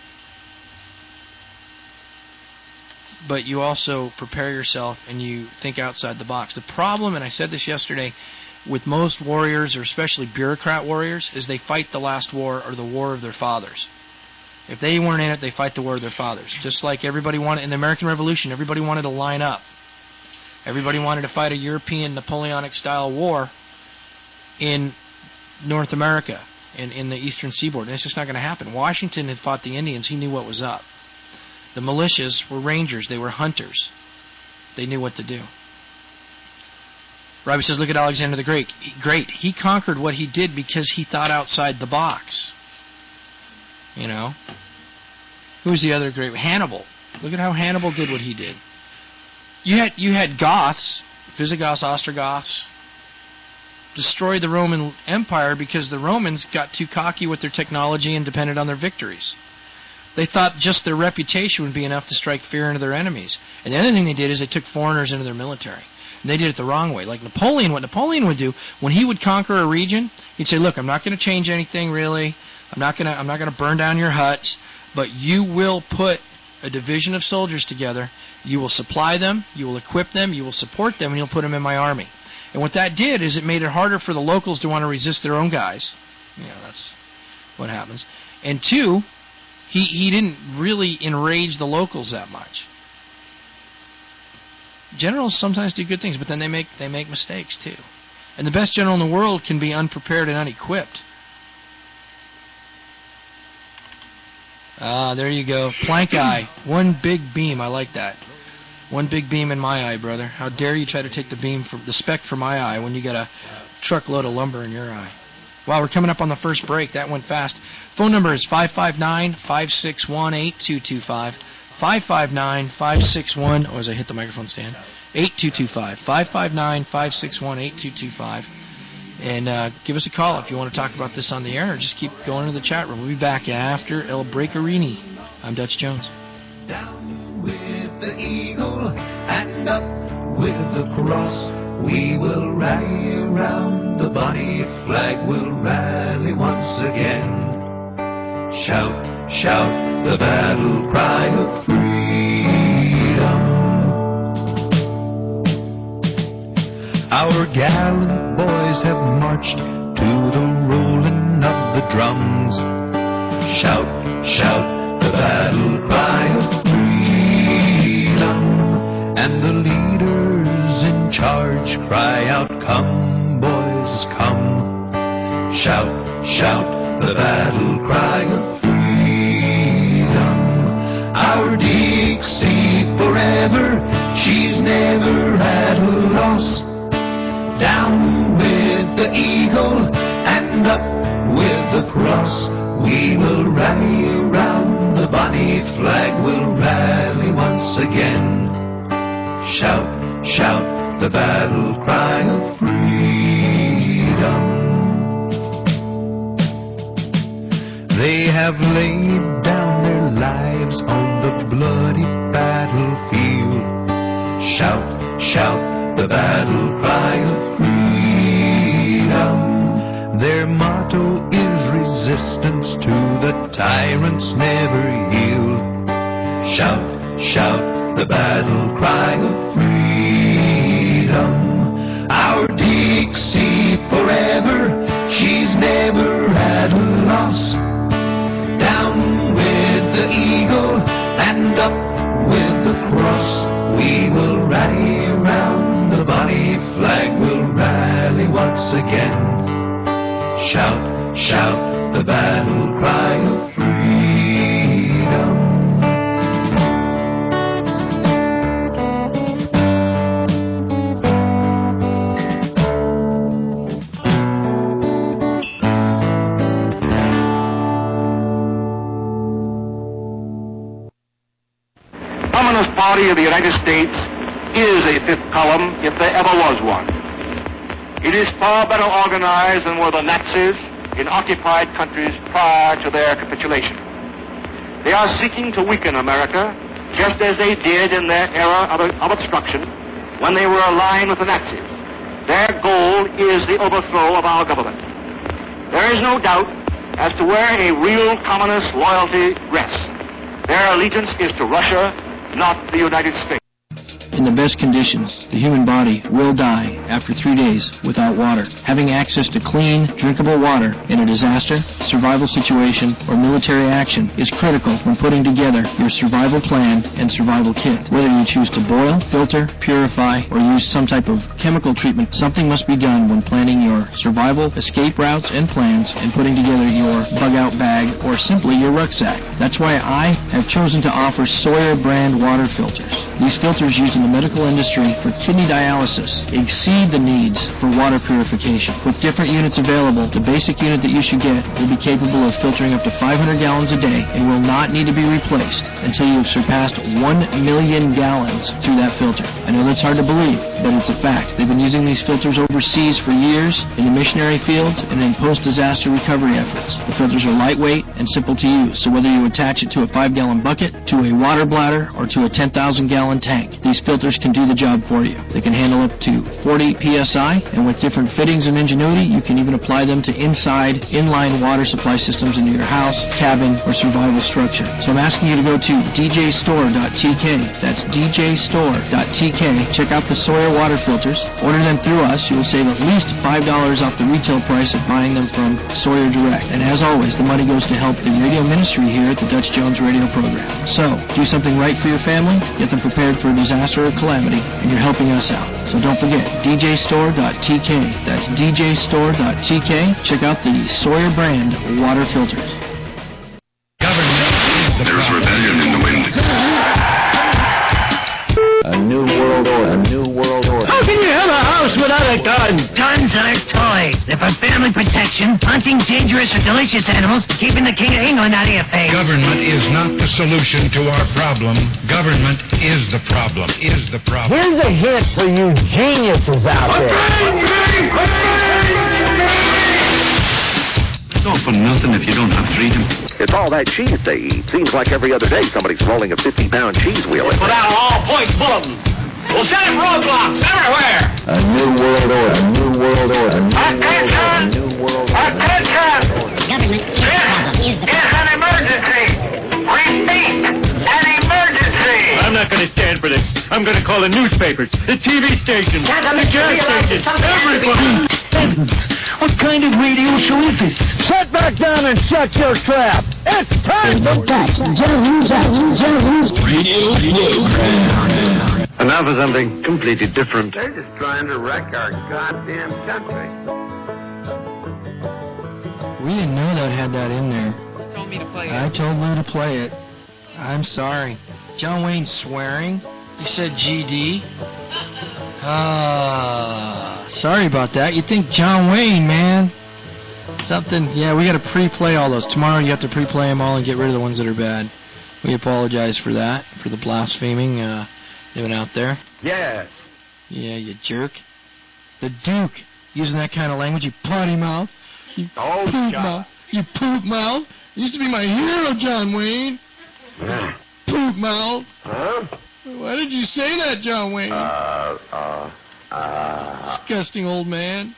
but you also prepare yourself and you think outside the box. The problem, and I said this yesterday, with most warriors, or especially bureaucrat warriors, is they fight the last war or the war of their fathers. If they weren't in it, they fight the war of their fathers. Just like everybody wanted in the American Revolution, everybody wanted to line up. Everybody wanted to fight a European Napoleonic-style war in North America, in the eastern seaboard. And it's just not going to happen. Washington had fought the Indians. He knew what was up. The militias were rangers. They were hunters. They knew what to do. Robbie says, look at Alexander the Great. He conquered what he did because he thought outside the box. You know? Who's the other great? Hannibal. Look at how Hannibal did what he did. You had Goths, Visigoths, Ostrogoths, destroy the Roman Empire because the Romans got too cocky with their technology and depended on their victories. They thought just their reputation would be enough to strike fear into their enemies. And the other thing they did is they took foreigners into their military. And they did it the wrong way. Like Napoleon, what Napoleon would do, when he would conquer a region, he'd say, look, I'm not going to change anything really. I'm not going to burn down your huts, but you will put a division of soldiers together. You will supply them, you will equip them, you will support them, and you'll put them in my army. And what that did is it made it harder for the locals to want to resist their own guys. You know, that's what happens. And two, he didn't really enrage the locals that much. Generals sometimes do good things, but then they make mistakes too. And the best general in the world can be unprepared and unequipped. There you go. Plank eye. One big beam. I like that. One big beam in my eye, brother. How dare you try to take the speck from my eye when you got a truckload of lumber in your eye. Wow, we're coming up on the first break. That went fast. Phone number is 559-561-8225. 559-561, as I hit the microphone stand, 8225. 559-561-8225. And give us a call if you want to talk about this on the air, or just keep going to the chat room. We'll be back after El Breakerini. I'm Dutch Jones. Down with the eagle and up with the cross. We will rally around the bonny flag. We'll rally once again. Shout, shout the battle cry of freedom. Our gallant boys have marched to the rolling of the drums. Shout, shout the battle cry of freedom. And the leaders in charge cry out, come boys, come. Shout, shout the battle cry of freedom. Our Dixie forever, she's never had a loss. Down with the eagle and up with the cross. We will rally around the bonny flag. We'll rally once again. Shout, shout the battle cry of freedom. They have laid down their lives on the bloody battlefield. Shout, shout the battle cry of freedom. Their motto is resistance to the tyrants never yield. Shout, shout the battle cry of freedom. Our Dixie forever, she's never had a loss. Down with the eagle and up with the cross. We will rally around the bonny flag. We'll rally once again. Shout, shout the battle cry of freedom. Communist Party of the United States is a fifth column if there ever was one. It is far better organized than were the Nazis in occupied countries prior to their capitulation. They are seeking to weaken America just as they did in their era of obstruction when they were aligned with the Nazis. Their goal is the overthrow of our government. There is no doubt as to where a real communist loyalty rests. Their allegiance is to Russia, not the United States. In the best conditions, the human body will die after 3 days without water. Having access to clean, drinkable water in a disaster, survival situation, or military action is critical when putting together your survival plan and survival kit. Whether you choose to boil, filter, purify, or use some type of chemical treatment, something must be done when planning your survival, escape routes, and plans, and putting together your bug-out bag or simply your rucksack. That's why I have chosen to offer Sawyer brand water filters. These filters used in the medical industry for kidney dialysis exceed the needs for water purification. With different units available, the basic unit that you should get will be capable of filtering up to 500 gallons a day and will not need to be replaced until you have surpassed 1 million gallons through that filter. I know that's hard to believe, but it's a fact. They've been using these filters overseas for years in the missionary fields and in post-disaster recovery efforts. The filters are lightweight and simple to use, so whether you attach it to a 5-gallon bucket, to a water bladder, or to a 10,000-gallon tank, these filters can do the job for you. They can handle up to 40 psi, and with different fittings and ingenuity, you can even apply them to inside, inline water supply systems into your house, cabin, or survival structure. So I'm asking you to go to djstore.tk. That's djstore.tk. Check out the Sawyer water filters. Order them through us. You will save at least $5 off the retail price of buying them from Sawyer Direct. And as always, the money goes to help the radio ministry here at the Dutch Jones Radio Program. So, do something right for your family, get them prepared for a disaster or calamity, and you're helping us out. So don't forget, djstore.tk. That's djstore.tk. Check out the Sawyer brand water filters. There's rebellion in the wind. A new world order. A new world order. How can you have a house without a gun? Guns are toys. They're for family protection, hunting dangerous or delicious animals, keeping the King of England out of your face. Government is not the solution to our problem. Government is the problem. Is the problem. Here's a hint for you geniuses out there. It's all for nothing if you don't have freedom. It's all that cheese they eat. Seems like every other day somebody's rolling a 50-pound cheese wheel. Put out an all-points bulletin. We'll set up roadblocks everywhere. A new world order. A new world order. A new world order. Attention! Government is the problem. Is the It's an emergency. Repeat, an emergency. I'm not going to stand for this. I'm going to call the newspapers, the TV stations, the gas stations, everybody. What kind of radio show is this? Sit back down and shut your trap. It's time for Dutch Jones Radio program. And now for something completely different. They're just trying to wreck our goddamn country. We didn't know that had that in there. You told me to play it. I told Lou to play it. I'm sorry. John Wayne swearing. He said GD. Sorry about that. You think John Wayne, man. Something, yeah, we got to pre-play all those. Tomorrow you have to pre-play them all and get rid of the ones that are bad. We apologize for that, for the blaspheming doing out there. Yes. Yeah, you jerk. The Duke, using that kind of language, you potty mouth. You poop mouth. You poop mouth. You used to be my hero, John Wayne. Poop mouth. Huh? Why did you say that, John Wayne? Disgusting old man.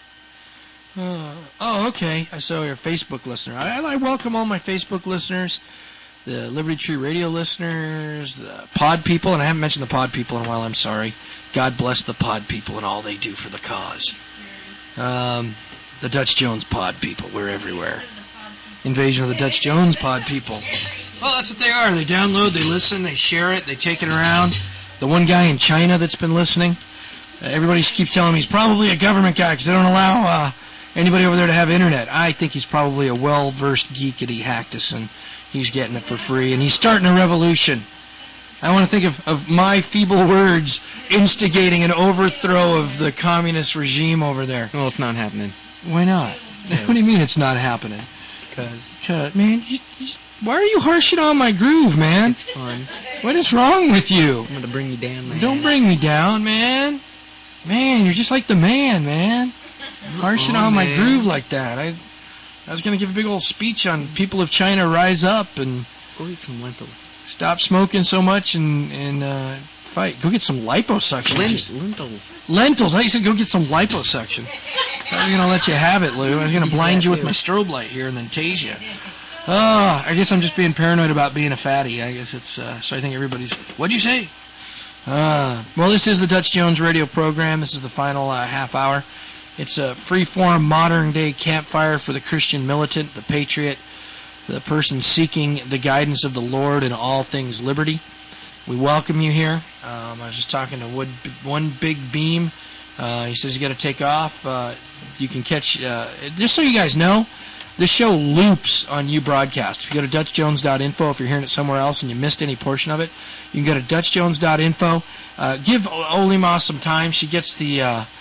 Okay. So you're a Facebook listener. I welcome all my Facebook listeners, the Liberty Tree Radio listeners, the pod people, and I haven't mentioned the pod people in a while. I'm sorry. God bless the pod people and all they do for the cause. The Dutch Jones pod people. We're everywhere. Invasion of the Dutch Jones pod people. Well, that's what they are. They download, they listen, they share it, they take it around. The one guy in China that's been listening, everybody keeps telling me he's probably a government guy because they don't allow anybody over there to have internet. I think he's probably a well-versed geekity hacktus, and he's getting it for free, and he's starting a revolution. I want to think of my feeble words instigating an overthrow of the communist regime over there. Well, it's not happening. Why not? What do you mean it's not happening? Because, man, why are you harshing on my groove, man? It's fun. What is wrong with you? I'm going to bring you down, man. Don't bring me down, man. Man, you're just like the man. Harshing on my groove like that. I was going to give a big old speech on people of China rise up and go eat some lentils. Stop smoking so much and fight. Go get some liposuction. Lentils. I said go get some liposuction. I was going to let you have it, Lou. I was going to blind you with my strobe light here and then tase you. I guess I'm just being paranoid about being a fatty. I guess it's, so I think everybody's, what'd you say? Well, this is the Dutch Jones radio program. This is the final half hour. It's a free-form, modern-day campfire for the Christian militant, the patriot, the person seeking the guidance of the Lord in all things liberty. We welcome you here. I was just talking to One Big Beam. He says you got to take off. You can catch, just so you guys know, This show loops on uBroadcast. If you go to DutchJones.info, if you're hearing it somewhere else and you missed any portion of it, you can go to DutchJones.info. Give Olima some time. She gets the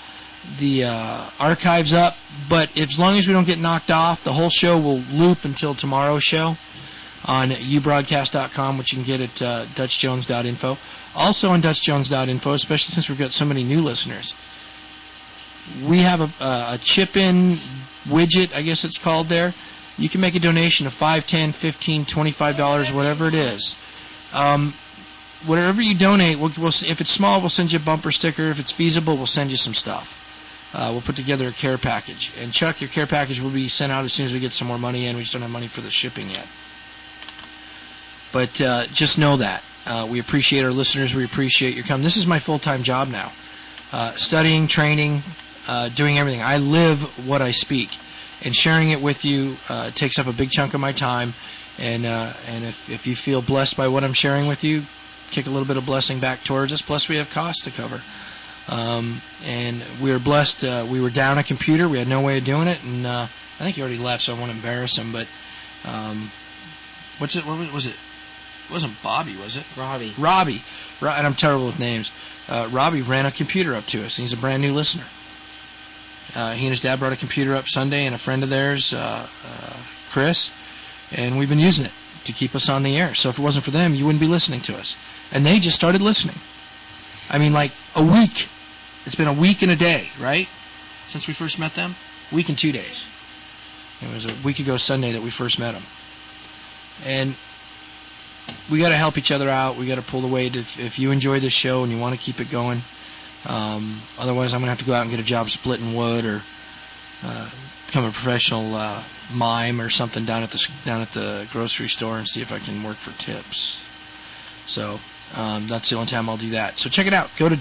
archives up, but as long as we don't get knocked off, the whole show will loop until tomorrow's show on ubroadcast.com, which you can get at DutchJones.info. Also on DutchJones.info, especially since we've got so many new listeners, we have a chip-in widget, I guess it's called there. You can make a donation of $5, $10, $15, $25, whatever it is. Whatever you donate, we'll, if it's small, we'll send you a bumper sticker. If it's feasible, we'll send you some stuff. We'll put together a care package. And Chuck, your care package will be sent out as soon as we get some more money in. We just don't have money for the shipping yet. But just know that. We appreciate our listeners. We appreciate your coming. This is my full-time job now. Studying, training, doing everything. I live what I speak. And sharing it with you takes up a big chunk of my time. And if you feel blessed by what I'm sharing with you, kick a little bit of blessing back towards us. Plus, we have costs to cover. And we were blessed. We were down a computer. We had no way of doing it. And I think he already left, so I won't embarrass him. But what was it? It wasn't Bobby, was it? Robbie. And I'm terrible with names. Robbie ran a computer up to us, and he's a brand new listener. He and his dad brought a computer up Sunday, and a friend of theirs, Chris, and we've been using it to keep us on the air. So if it wasn't for them, you wouldn't be listening to us. And they just started listening. I mean, like a week. It's been a week and a day, right? Since we first met them? A week and 2 days. It was a week ago Sunday that we first met them. And we got to help each other out. We got to pull the weight. If you enjoy this show and you want to keep it going, otherwise I'm going to have to go out and get a job splitting wood or become a professional mime or something down at the grocery store and see if I can work for tips. So that's the only time I'll do that. So check it out. Go to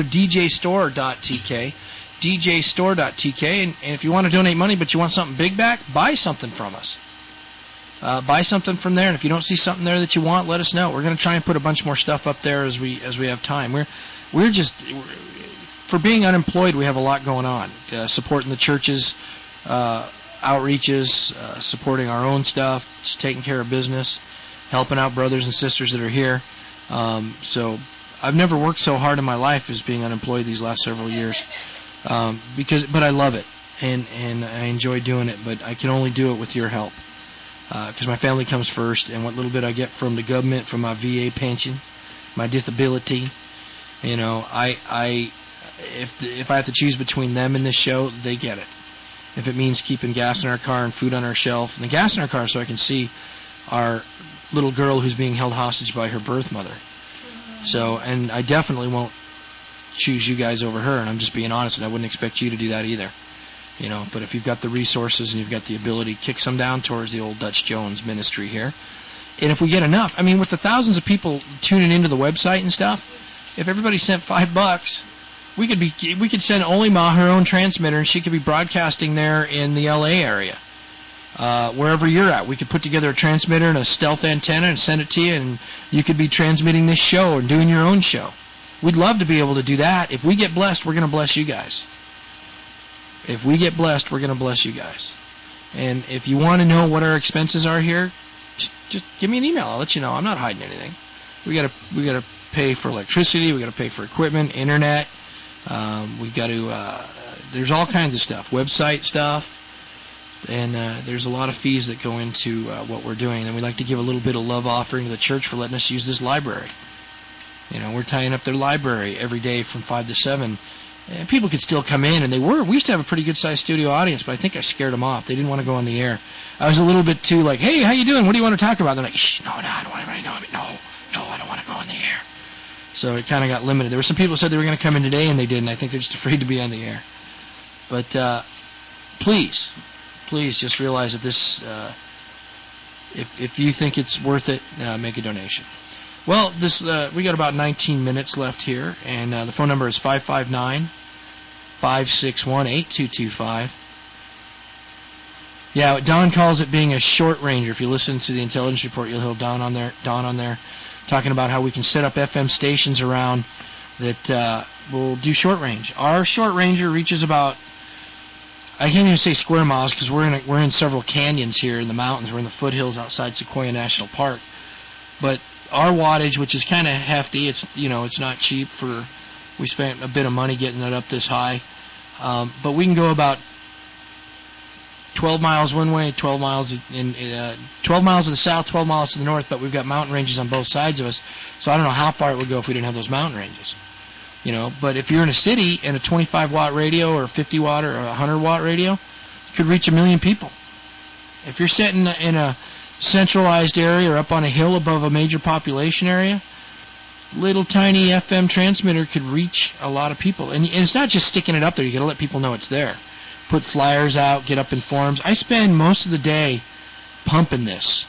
djstore.tk, djstore.tk, and if you want to donate money but you want something big back, buy something from us. Buy something from there, and if you don't see something there that you want, let us know. We're going to try and put a bunch more stuff up there as we have time. We're just, for being unemployed, we have a lot going on. Supporting the churches, outreaches, supporting our own stuff, just taking care of business, helping out brothers and sisters that are here. So I've never worked so hard in my life as being unemployed these last several years, but I love it and I enjoy doing it. But I can only do it with your help. Because my family comes first, and what little bit I get from the government, from my VA pension, my disability, if I have to choose between them and this show, they get it. If it means keeping gas in our car and food on our shelf, and the gas in our car so I can see our little girl who's being held hostage by her birth mother. So, and I definitely won't choose you guys over her, and I'm just being honest, and I wouldn't expect you to do that either. But if you've got the resources and you've got the ability, kick some down towards the old Dutch Jones ministry here. And if we get enough, I mean, with the thousands of people tuning into the website and stuff, if everybody sent $5, we could send Olima her own transmitter, and she could be broadcasting there in the LA area, wherever you're at. We could put together a transmitter and a stealth antenna and send it to you, and you could be transmitting this show and doing your own show. We'd love to be able to do that. If we get blessed, we're going to bless you guys. If we get blessed, we're going to bless you guys. And if you want to know what our expenses are here, just give me an email. I'll let you know. I'm not hiding anything. We got to pay for electricity. We got to pay for equipment, internet. We got to. There's all kinds of stuff, website stuff, and there's a lot of fees that go into what we're doing. And we like to give a little bit of love offering to the church for letting us use this library. We're tying up their library every day from 5 to 7. And people could still come in, and they were. We used to have a pretty good-sized studio audience, but I think I scared them off. They didn't want to go on the air. I was a little bit too like, hey, how you doing? What do you want to talk about? They're like, shh, no, I don't want anybody to know. No, I don't want to go on the air. So it kind of got limited. There were some people who said they were going to come in today, and they didn't. I think they're just afraid to be on the air. But please just realize that this, if you think it's worth it, make a donation. Well, we got about 19 minutes left here, and the phone number is 559-561-8225. Yeah, Don calls it being a short ranger. If you listen to the intelligence report, you'll hear Don on there talking about how we can set up FM stations around that will do short range. Our short ranger reaches about I can't even say square miles because we're in several canyons here in the mountains. We're in the foothills outside Sequoia National Park. But our wattage, which is kind of hefty, it's not cheap. We spent a bit of money getting it up this high, but we can go about 12 miles one way, 12 miles 12 miles to the south, 12 miles to the north. But we've got mountain ranges on both sides of us, so I don't know how far it would go if we didn't have those mountain ranges. But if you're in a city and a 25-watt radio or a 50-watt or a 100-watt radio could reach 1 million people. If you're sitting in a centralized area or up on a hill above a major population area, little tiny FM transmitter could reach a lot of people. And it's not just sticking it up there. You got to let people know it's there. Put flyers out, get up in forums. I spend most of the day pumping this.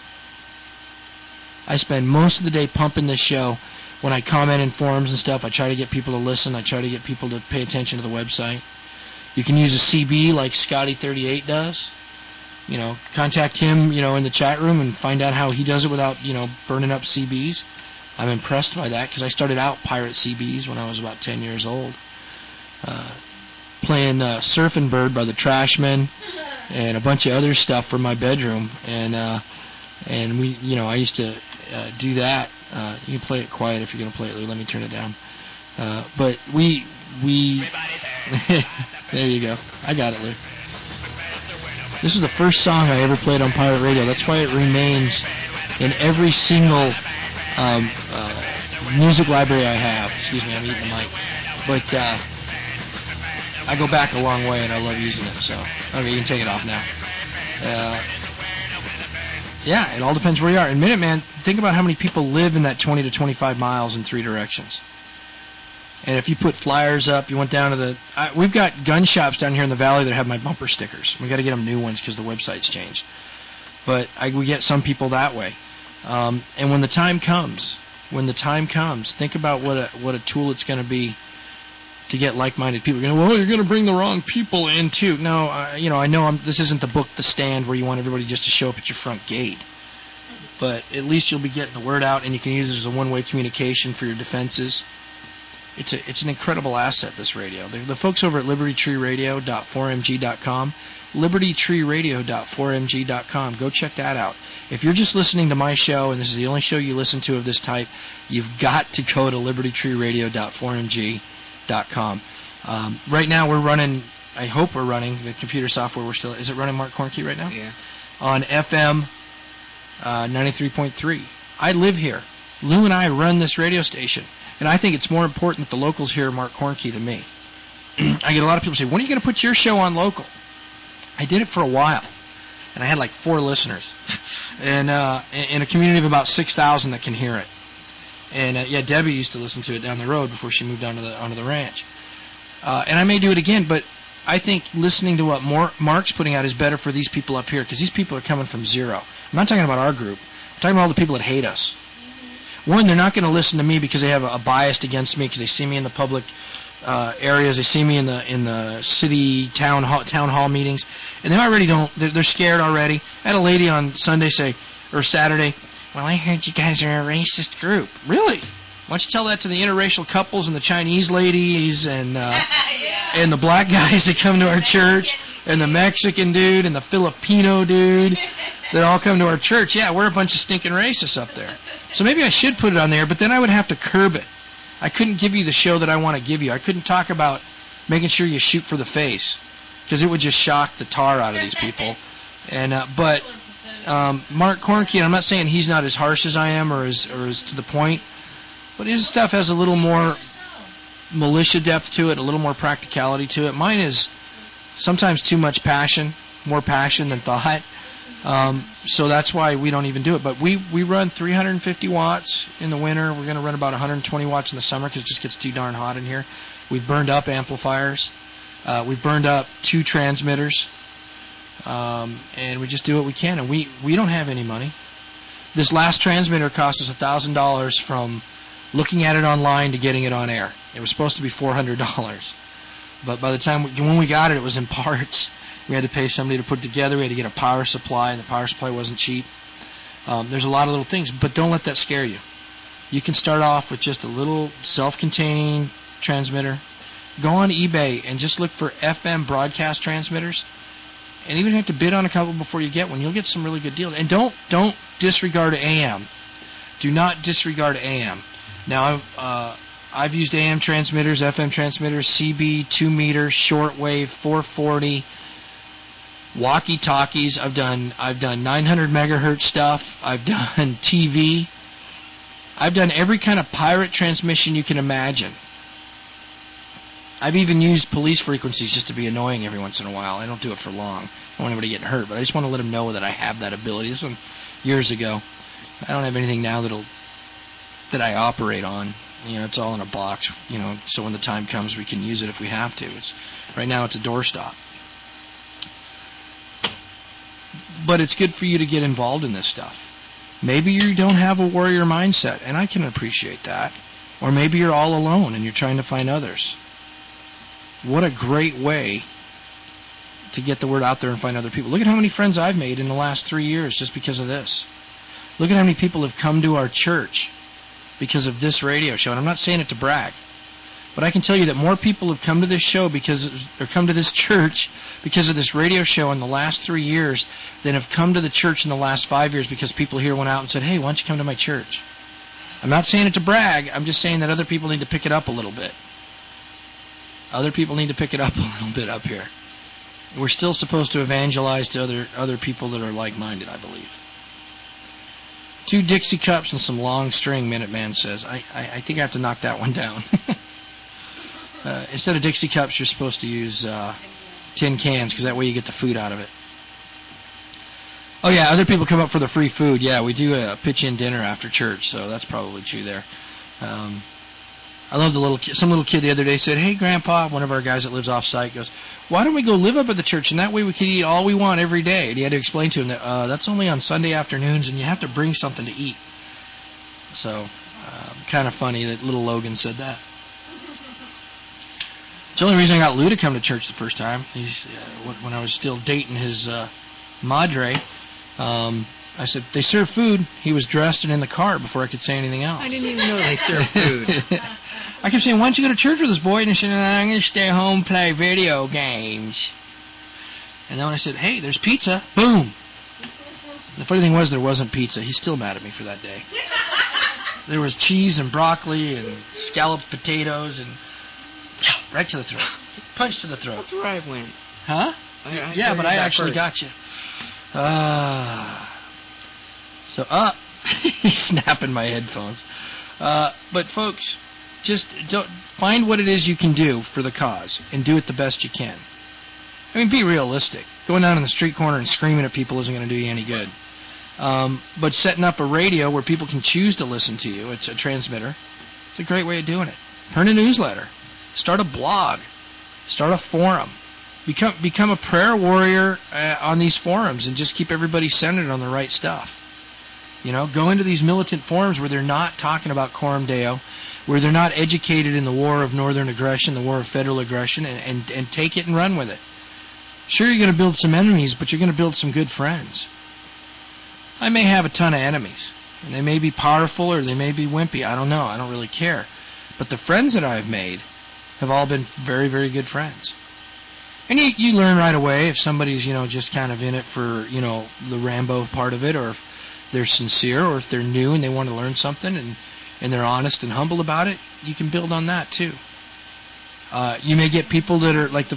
Show. When I comment in forums and stuff, I try to get people to listen. I try to get people to pay attention to the website. You can use a CB like Scotty38 does. Contact him, in the chat room and find out how he does it without, burning up CBs. I'm impressed by that because I started out pirate CBs when I was about 10 years old. Playing Surfing Bird by the Trashmen and a bunch of other stuff from my bedroom. And we, I used to do that. You can play it quiet if you're going to play it, Lou. Let me turn it down. But we there you go. I got it, Lou. This is the first song I ever played on pirate radio. That's why it remains in every single music library I have. Excuse me, I'm eating the mic. But I go back a long way, and I love using it. So, okay, you can take it off now. Yeah, it all depends where you are. In Minuteman, think about how many people live in that 20 to 25 miles in 3 directions. And if you put flyers up, you went down to we've got gun shops down here in the valley that have my bumper stickers. We got to get them new ones because the website's changed. But we get some people that way. And when the time comes, think about what a tool it's going to be to get like-minded people. You're going to bring the wrong people in too. No, I know this isn't the book, The Stand, where you want everybody just to show up at your front gate. But at least you'll be getting the word out, and you can use it as a one-way communication for your defenses. It's an incredible asset, this radio. The folks over at libertytreeradio.4mg.com, libertytreeradio.4mg.com. Go check that out. If you're just listening to my show, and this is the only show you listen to of this type, you've got to go to libertytreeradio.4mg.com. Right now we're running, I hope we're running, the computer software is it running Mark Cornke right now? Yeah. On FM 93.3. I live here. Lou and I run this radio station. And I think it's more important that the locals hear Mark Cornke than me. I get a lot of people say, when are you going to put your show on local? I did it for a while, and I had like 4 listeners, and in a community of about 6,000 that can hear it. And Debbie used to listen to it down the road before she moved onto the ranch. And I may do it again, but I think listening to what Mark's putting out is better for these people up here because these people are coming from zero. I'm not talking about our group. I'm talking about all the people that hate us. One, they're not going to listen to me because they have a bias against me because they see me in the public areas, they see me in the city town hall meetings, and they already don't. They're scared already. I had a lady on Saturday, well, I heard you guys are a racist group. Really? Why don't you tell that to the interracial couples and the Chinese ladies and and the black guys that come to our church and the Mexican dude and the Filipino dude that all come to our church. Yeah, we're a bunch of stinking racists up there. So maybe I should put it on there, but then I would have to curb it. I couldn't give you the show that I want to give you. I couldn't talk about making sure you shoot for the face because it would just shock the tar out of these people. And but Mark Cornke, and I'm not saying he's not as harsh as I am or as to the point, but his stuff has a little more militia depth to it, a little more practicality to it. Mine is sometimes too much passion, more passion than thought. So that's why we don't even do it. But we run 350 watts in the winter. We're going to run about 120 watts in the summer because it just gets too darn hot in here. We've burned up amplifiers. We've burned up 2 transmitters. And we just do what we can. And we don't have any money. This last transmitter cost us $1,000 from looking at it online to getting it on air. It was supposed to be $400. But by the time when we got it, it was in parts. We had to pay somebody to put it together. We had to get a power supply, and the power supply wasn't cheap. There's a lot of little things, but don't let that scare you. You can start off with just a little self-contained transmitter, Go on eBay and just look for FM broadcast transmitters. And even if you have to bid on a couple before you get one, you'll get some really good deals. And don't disregard AM. Do not disregard AM. Now, I've used AM transmitters, FM transmitters, CB, 2 meter, shortwave, 440, walkie-talkies. I've done 900 megahertz stuff. I've done TV. I've done every kind of pirate transmission you can imagine. I've even used police frequencies just to be annoying every once in a while. I don't do it for long. I don't want anybody getting hurt, but I just want to let them know that I have that ability. This one years ago. I don't have anything now that I operate on. It's all in a box, so when the time comes we can use it if we have to. Right now it's a doorstop. But it's good for you to get involved in this stuff. Maybe you don't have a warrior mindset, and I can appreciate that. Or maybe you're all alone and you're trying to find others. What a great way to get the word out there and find other people. Look at how many friends I've made in the last 3 years just because of this. Look at how many people have come to our church because of this radio show. And I'm not saying it to brag, but I can tell you that more people have come to this show or come to this church because of this radio show in the last 3 years than have come to the church in the last 5 years because people here went out and said, hey, why don't you come to my church? I'm not saying it to brag. I'm just saying that other people need to pick it up a little bit. Other people need to pick it up a little bit up here. We're still supposed to evangelize to other people that are like-minded, I believe. 2 Dixie cups and some long string, Minuteman says. I think I have to knock that one down. Instead of Dixie cups, you're supposed to use tin cans because that way you get the food out of it. Oh, yeah, other people come up for the free food. Yeah, we do a pitch-in dinner after church, so that's probably true there. I love some little kid the other day said, hey, Grandpa, one of our guys that lives off-site goes, why don't we go live up at the church, and that way we can eat all we want every day? And he had to explain to him that that's only on Sunday afternoons, and you have to bring something to eat. So, kind of funny that little Logan said that. It's the only reason I got Lou to come to church the first time. When I was still dating his madre, I said, they serve food. He was dressed and in the car before I could say anything else. I didn't even know they served food. I kept saying, why don't you go to church with us, boy? And he said, I'm going to stay home, play video games. And then when I said, hey, there's pizza, boom. The funny thing was there wasn't pizza. He's still mad at me for that day. There was cheese and broccoli and scalloped potatoes and right to the throat. Punch to the throat. That's where I went. Huh? Yeah, but I actually got you. He's snapping my headphones. But folks, just don't find what it is you can do for the cause and do it the best you can. I mean, be realistic. Going down in the street corner and screaming at people isn't going to do you any good. But setting up a radio where people can choose to listen to you, it's a transmitter, it's a great way of doing it. Turn a newsletter. Start a blog. Start a forum. Become a prayer warrior on these forums and just keep everybody centered on the right stuff. Go into these militant forums where they're not talking about Coram Deo, where they're not educated in the war of northern aggression, the war of federal aggression, and take it and run with it. Sure, you're going to build some enemies, but you're going to build some good friends. I may have a ton of enemies, and they may be powerful or they may be wimpy. I don't know. I don't really care. But the friends that I've made have all been very, very good friends. And you learn right away if somebody's, just kind of in it for, the Rambo part of it, or if they're sincere, or if they're new and they want to learn something and they're honest and humble about it. You can build on that too. You may get people that are like the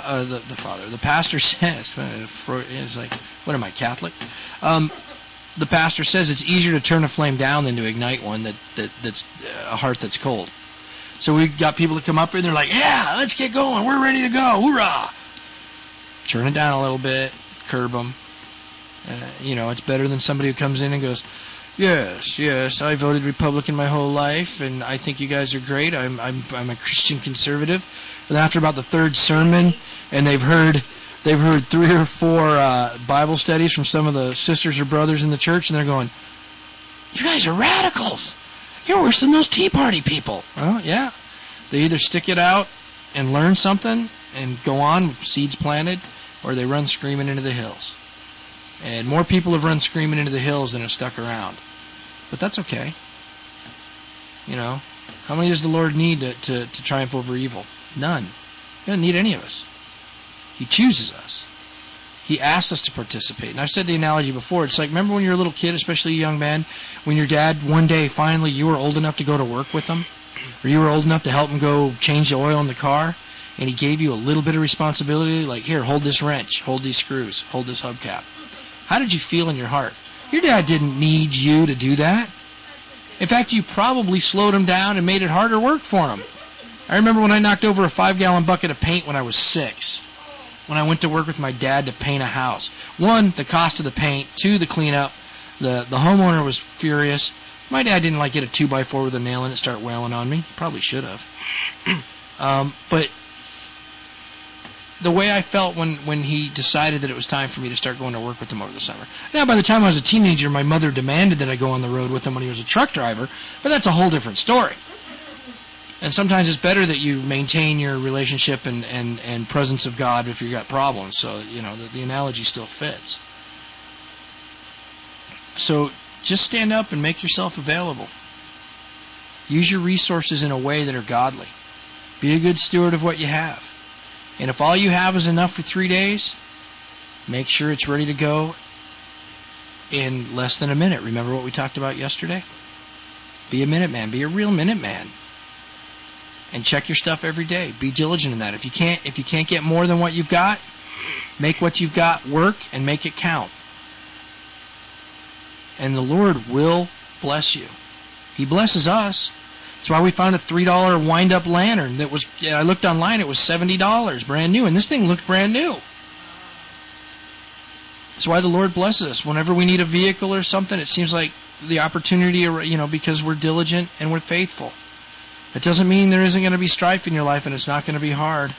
pastor says. It's like, what am I, Catholic? The pastor says it's easier to turn a flame down than to ignite one that's a heart that's cold. So we got people that come up here and they're like, yeah, let's get going. We're ready to go. Hoorah! Turn it down a little bit. Curb them. It's better than somebody who comes in and goes, yes, I voted Republican my whole life, and I think you guys are great. I'm a Christian conservative. And after about the third sermon, and they've heard 3 or 4 Bible studies from some of the sisters or brothers in the church, and they're going, you guys are radicals. You're worse than those Tea Party people. Well, yeah. They either stick it out and learn something and go on, seeds planted, or they run screaming into the hills. And more people have run screaming into the hills than have stuck around. But that's okay. How many does the Lord need to triumph over evil? None. He doesn't need any of us. He chooses us. He asks us to participate. And I've said the analogy before. It's like, remember when you were a little kid, especially a young man, when your dad, one day, finally, you were old enough to go to work with him? Or you were old enough to help him go change the oil in the car? And he gave you a little bit of responsibility, like, here, hold this wrench, hold these screws, hold this hubcap. How did you feel in your heart? Your dad didn't need you to do that. In fact, you probably slowed him down and made it harder work for him. I remember when I knocked over a 5-gallon bucket of paint when I was 6, when I went to work with my dad to paint a house. 1, the cost of the paint. 2, the cleanup. The homeowner was furious. My dad didn't like get a 2x4 with a nail in it and start wailing on me. Probably should have. But the way I felt when he decided that it was time for me to start going to work with him over the summer. Now, by the time I was a teenager, my mother demanded that I go on the road with him when he was a truck driver, but that's a whole different story. And sometimes it's better that you maintain your relationship and presence of God if you've got problems. So, the analogy still fits. So just stand up and make yourself available. Use your resources in a way that are godly. Be a good steward of what you have. And if all you have is enough for 3 days, make sure it's ready to go in less than a minute. Remember what we talked about yesterday? Be a minute man. Be a real minute man. And check your stuff every day. Be diligent in that. If you can't get more than what you've got, make what you've got work and make it count. And the Lord will bless you. He blesses us. That's why we found a $3 wind-up lantern that was, I looked online, it was $70, brand new, and this thing looked brand new. That's why the Lord blesses us. Whenever we need a vehicle or something, it seems like the opportunity, because we're diligent and we're faithful. It doesn't mean there isn't going to be strife in your life and it's not going to be hard.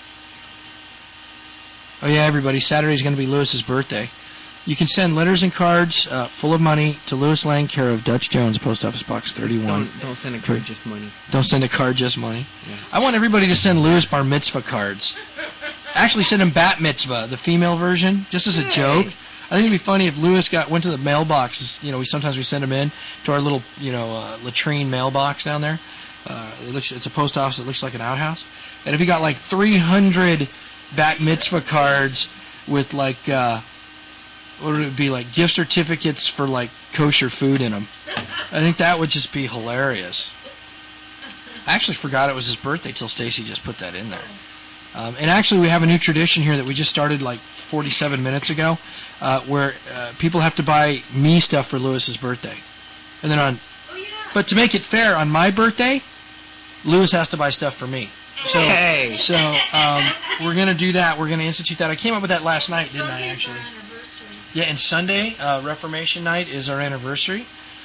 Oh yeah, everybody, Saturday's going to be Lewis's birthday. You can send letters and cards full of money to Lewis Lang, care of Dutch Jones, Post Office Box 31. Don't send a card, just money. Don't send a card, just money. Yeah. I want everybody to send Lewis bar mitzvah cards. Actually, send him bat mitzvah, the female version, just as a joke. I think it'd be funny if Lewis went to the mailbox. Sometimes we send him in to our little, latrine mailbox down there. It's a post office that looks like an outhouse. And if he got like 300 bat mitzvah cards with like, what would it be, like gift certificates for like kosher food in them, I think that would just be hilarious. I actually forgot it was his birthday till Stacy just put that in there. And actually we have a new tradition here that we just started like 47 minutes ago, where people have to buy me stuff for Lewis's birthday. And then but to make it fair, on my birthday, Lewis has to buy stuff for me. So we're going to do that. We're going to institute that. I came up with that last night, didn't I, actually? Yeah, and Sunday, Reformation Night, is our anniversary.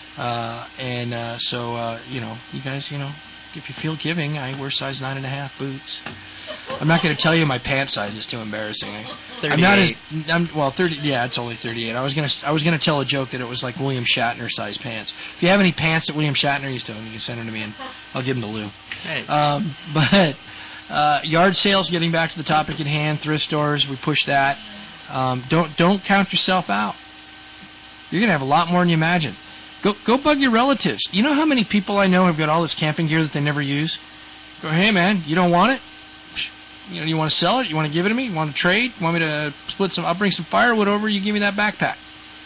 So you guys, if you feel giving, I wear size 9.5 boots. I'm not going to tell you my pant size; it's too embarrassing. 38. 30. Yeah, it's only 38. I was gonna tell a joke that it was like William Shatner size pants. If you have any pants that William Shatner used to own, you can send them to me, and I'll give them to Lou. Hey. But yard sales, getting back to the topic at hand, thrift stores, we push that. Don't count yourself out. You're gonna have a lot more than you imagine. Go bug your relatives. You know how many people I know have got all this camping gear that they never use? Go, hey man, you don't want it? You want to sell it? You want to give it to me? You want to trade? You want me to split some? I'll bring some firewood over. You give me that backpack.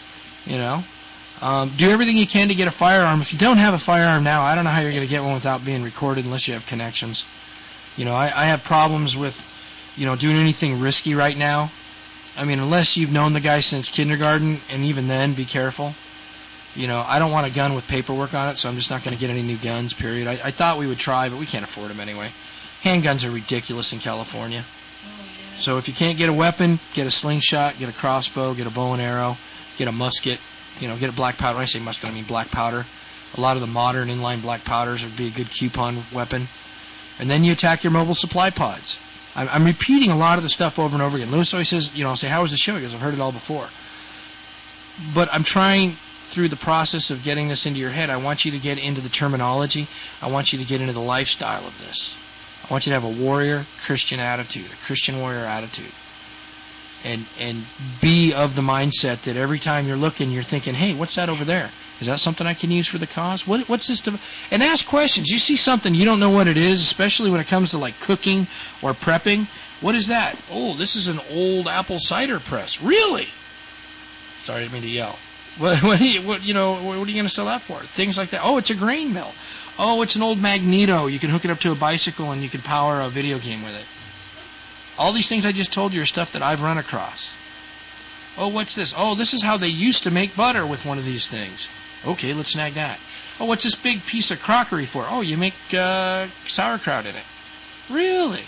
Do everything you can to get a firearm. If you don't have a firearm now, I don't know how you're going to get one without being recorded unless you have connections. I have problems with, doing anything risky right now. I mean, unless you've known the guy since kindergarten, and even then, be careful. I don't want a gun with paperwork on it, so I'm just not going to get any new guns, period. I thought we would try, but we can't afford them anyway. Handguns are ridiculous in California. So if you can't get a weapon, get a slingshot, get a crossbow, get a bow and arrow, get a musket, get a black powder. When I say musket, I mean black powder. A lot of the modern inline black powders would be a good coupon weapon. And then you attack your mobile supply pods. I'm repeating a lot of the stuff over and over again. Lewis always says, I'll say, how was the show? He goes, I've heard it all before. But I'm trying through the process of getting this into your head. I want you to get into the terminology. I want you to get into the lifestyle of this. I want you to have a warrior Christian attitude, a Christian warrior attitude. And be of the mindset that every time you're looking, you're thinking, hey, what's that over there? Is that something I can use for the cause? What's this? And ask questions. You see something, you don't know what it is, especially when it comes to like cooking or prepping. What is that? Oh, this is an old apple cider press. Really? Sorry, I didn't mean to yell. What are you going to sell that for? Things like that. Oh, it's a grain mill. Oh, it's an old magneto. You can hook it up to a bicycle and you can power a video game with it. All these things I just told you are stuff that I've run across. Oh, what's this? Oh, this is how they used to make butter with one of these things. Okay, let's snag that. Oh, what's this big piece of crockery for? Oh, you make sauerkraut in it. Really?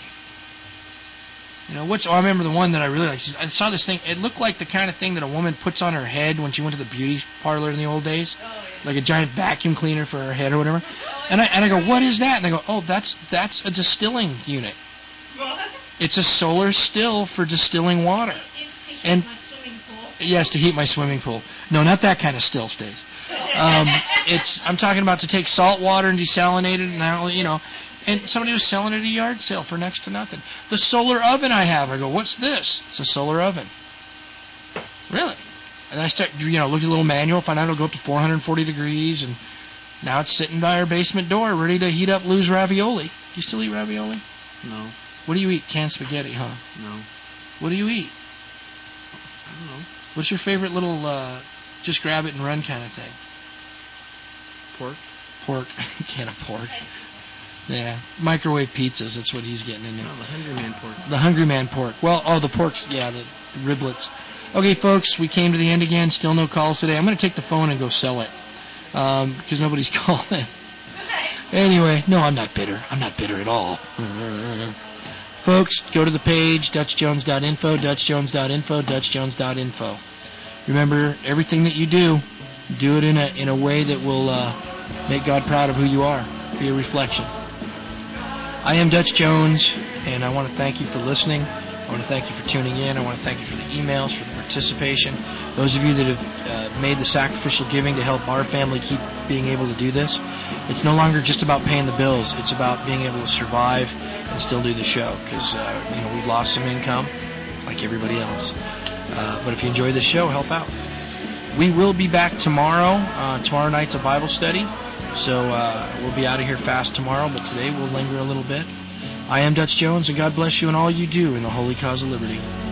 I remember the one that I really liked. I saw this thing. It looked like the kind of thing that a woman puts on her head when she went to the beauty parlor in the old days. Oh, yeah. Like a giant vacuum cleaner for her head or whatever. Oh, yeah. And I go, what is that? And I go, oh, that's a distilling unit. What? It's a solar still for distilling water. It's to heat my swimming pool. Yes, to heat my swimming pool. No, not that kind of still stays. I'm talking about to take salt water and desalinate it, and and somebody was selling it at a yard sale for next to nothing. The solar oven I have, I go, what's this? It's a solar oven. Really? And then I start, look at the little manual, find out it'll go up to 440 degrees, and now it's sitting by our basement door, ready to heat up Lou's ravioli. Do you still eat ravioli? No. What do you eat? Canned spaghetti, huh? No. What do you eat? I don't know. What's your favorite little, just grab it and run kind of thing? Pork. Pork. Can of pork. Yeah. Microwave pizzas, that's what he's getting into. No, the Hungry Man pork. The Hungry Man pork. Well, the pork's, the riblets. Okay, folks, we came to the end again. Still no calls today. I'm going to take the phone and go sell it. Because nobody's calling. Anyway, no, I'm not bitter. I'm not bitter at all. Folks, go to the page, DutchJones.info, DutchJones.info, DutchJones.info. Remember, everything that you do it in a way that will make God proud of who you are. Be a reflection. I am Dutch Jones, and I want to thank you for listening. I want to thank you for tuning in. I want to thank you for the emails, for the participation. Those of you that have made the sacrificial giving to help our family keep being able to do this. It's no longer just about paying the bills. It's about being able to survive and still do the show, because we've lost some income like everybody else. But if you enjoy the show, help out. We will be back tomorrow. Tomorrow night's a Bible study, so we'll be out of here fast tomorrow, but today we'll linger a little bit. I am Dutch Jones, and God bless you in all you do in the holy cause of liberty.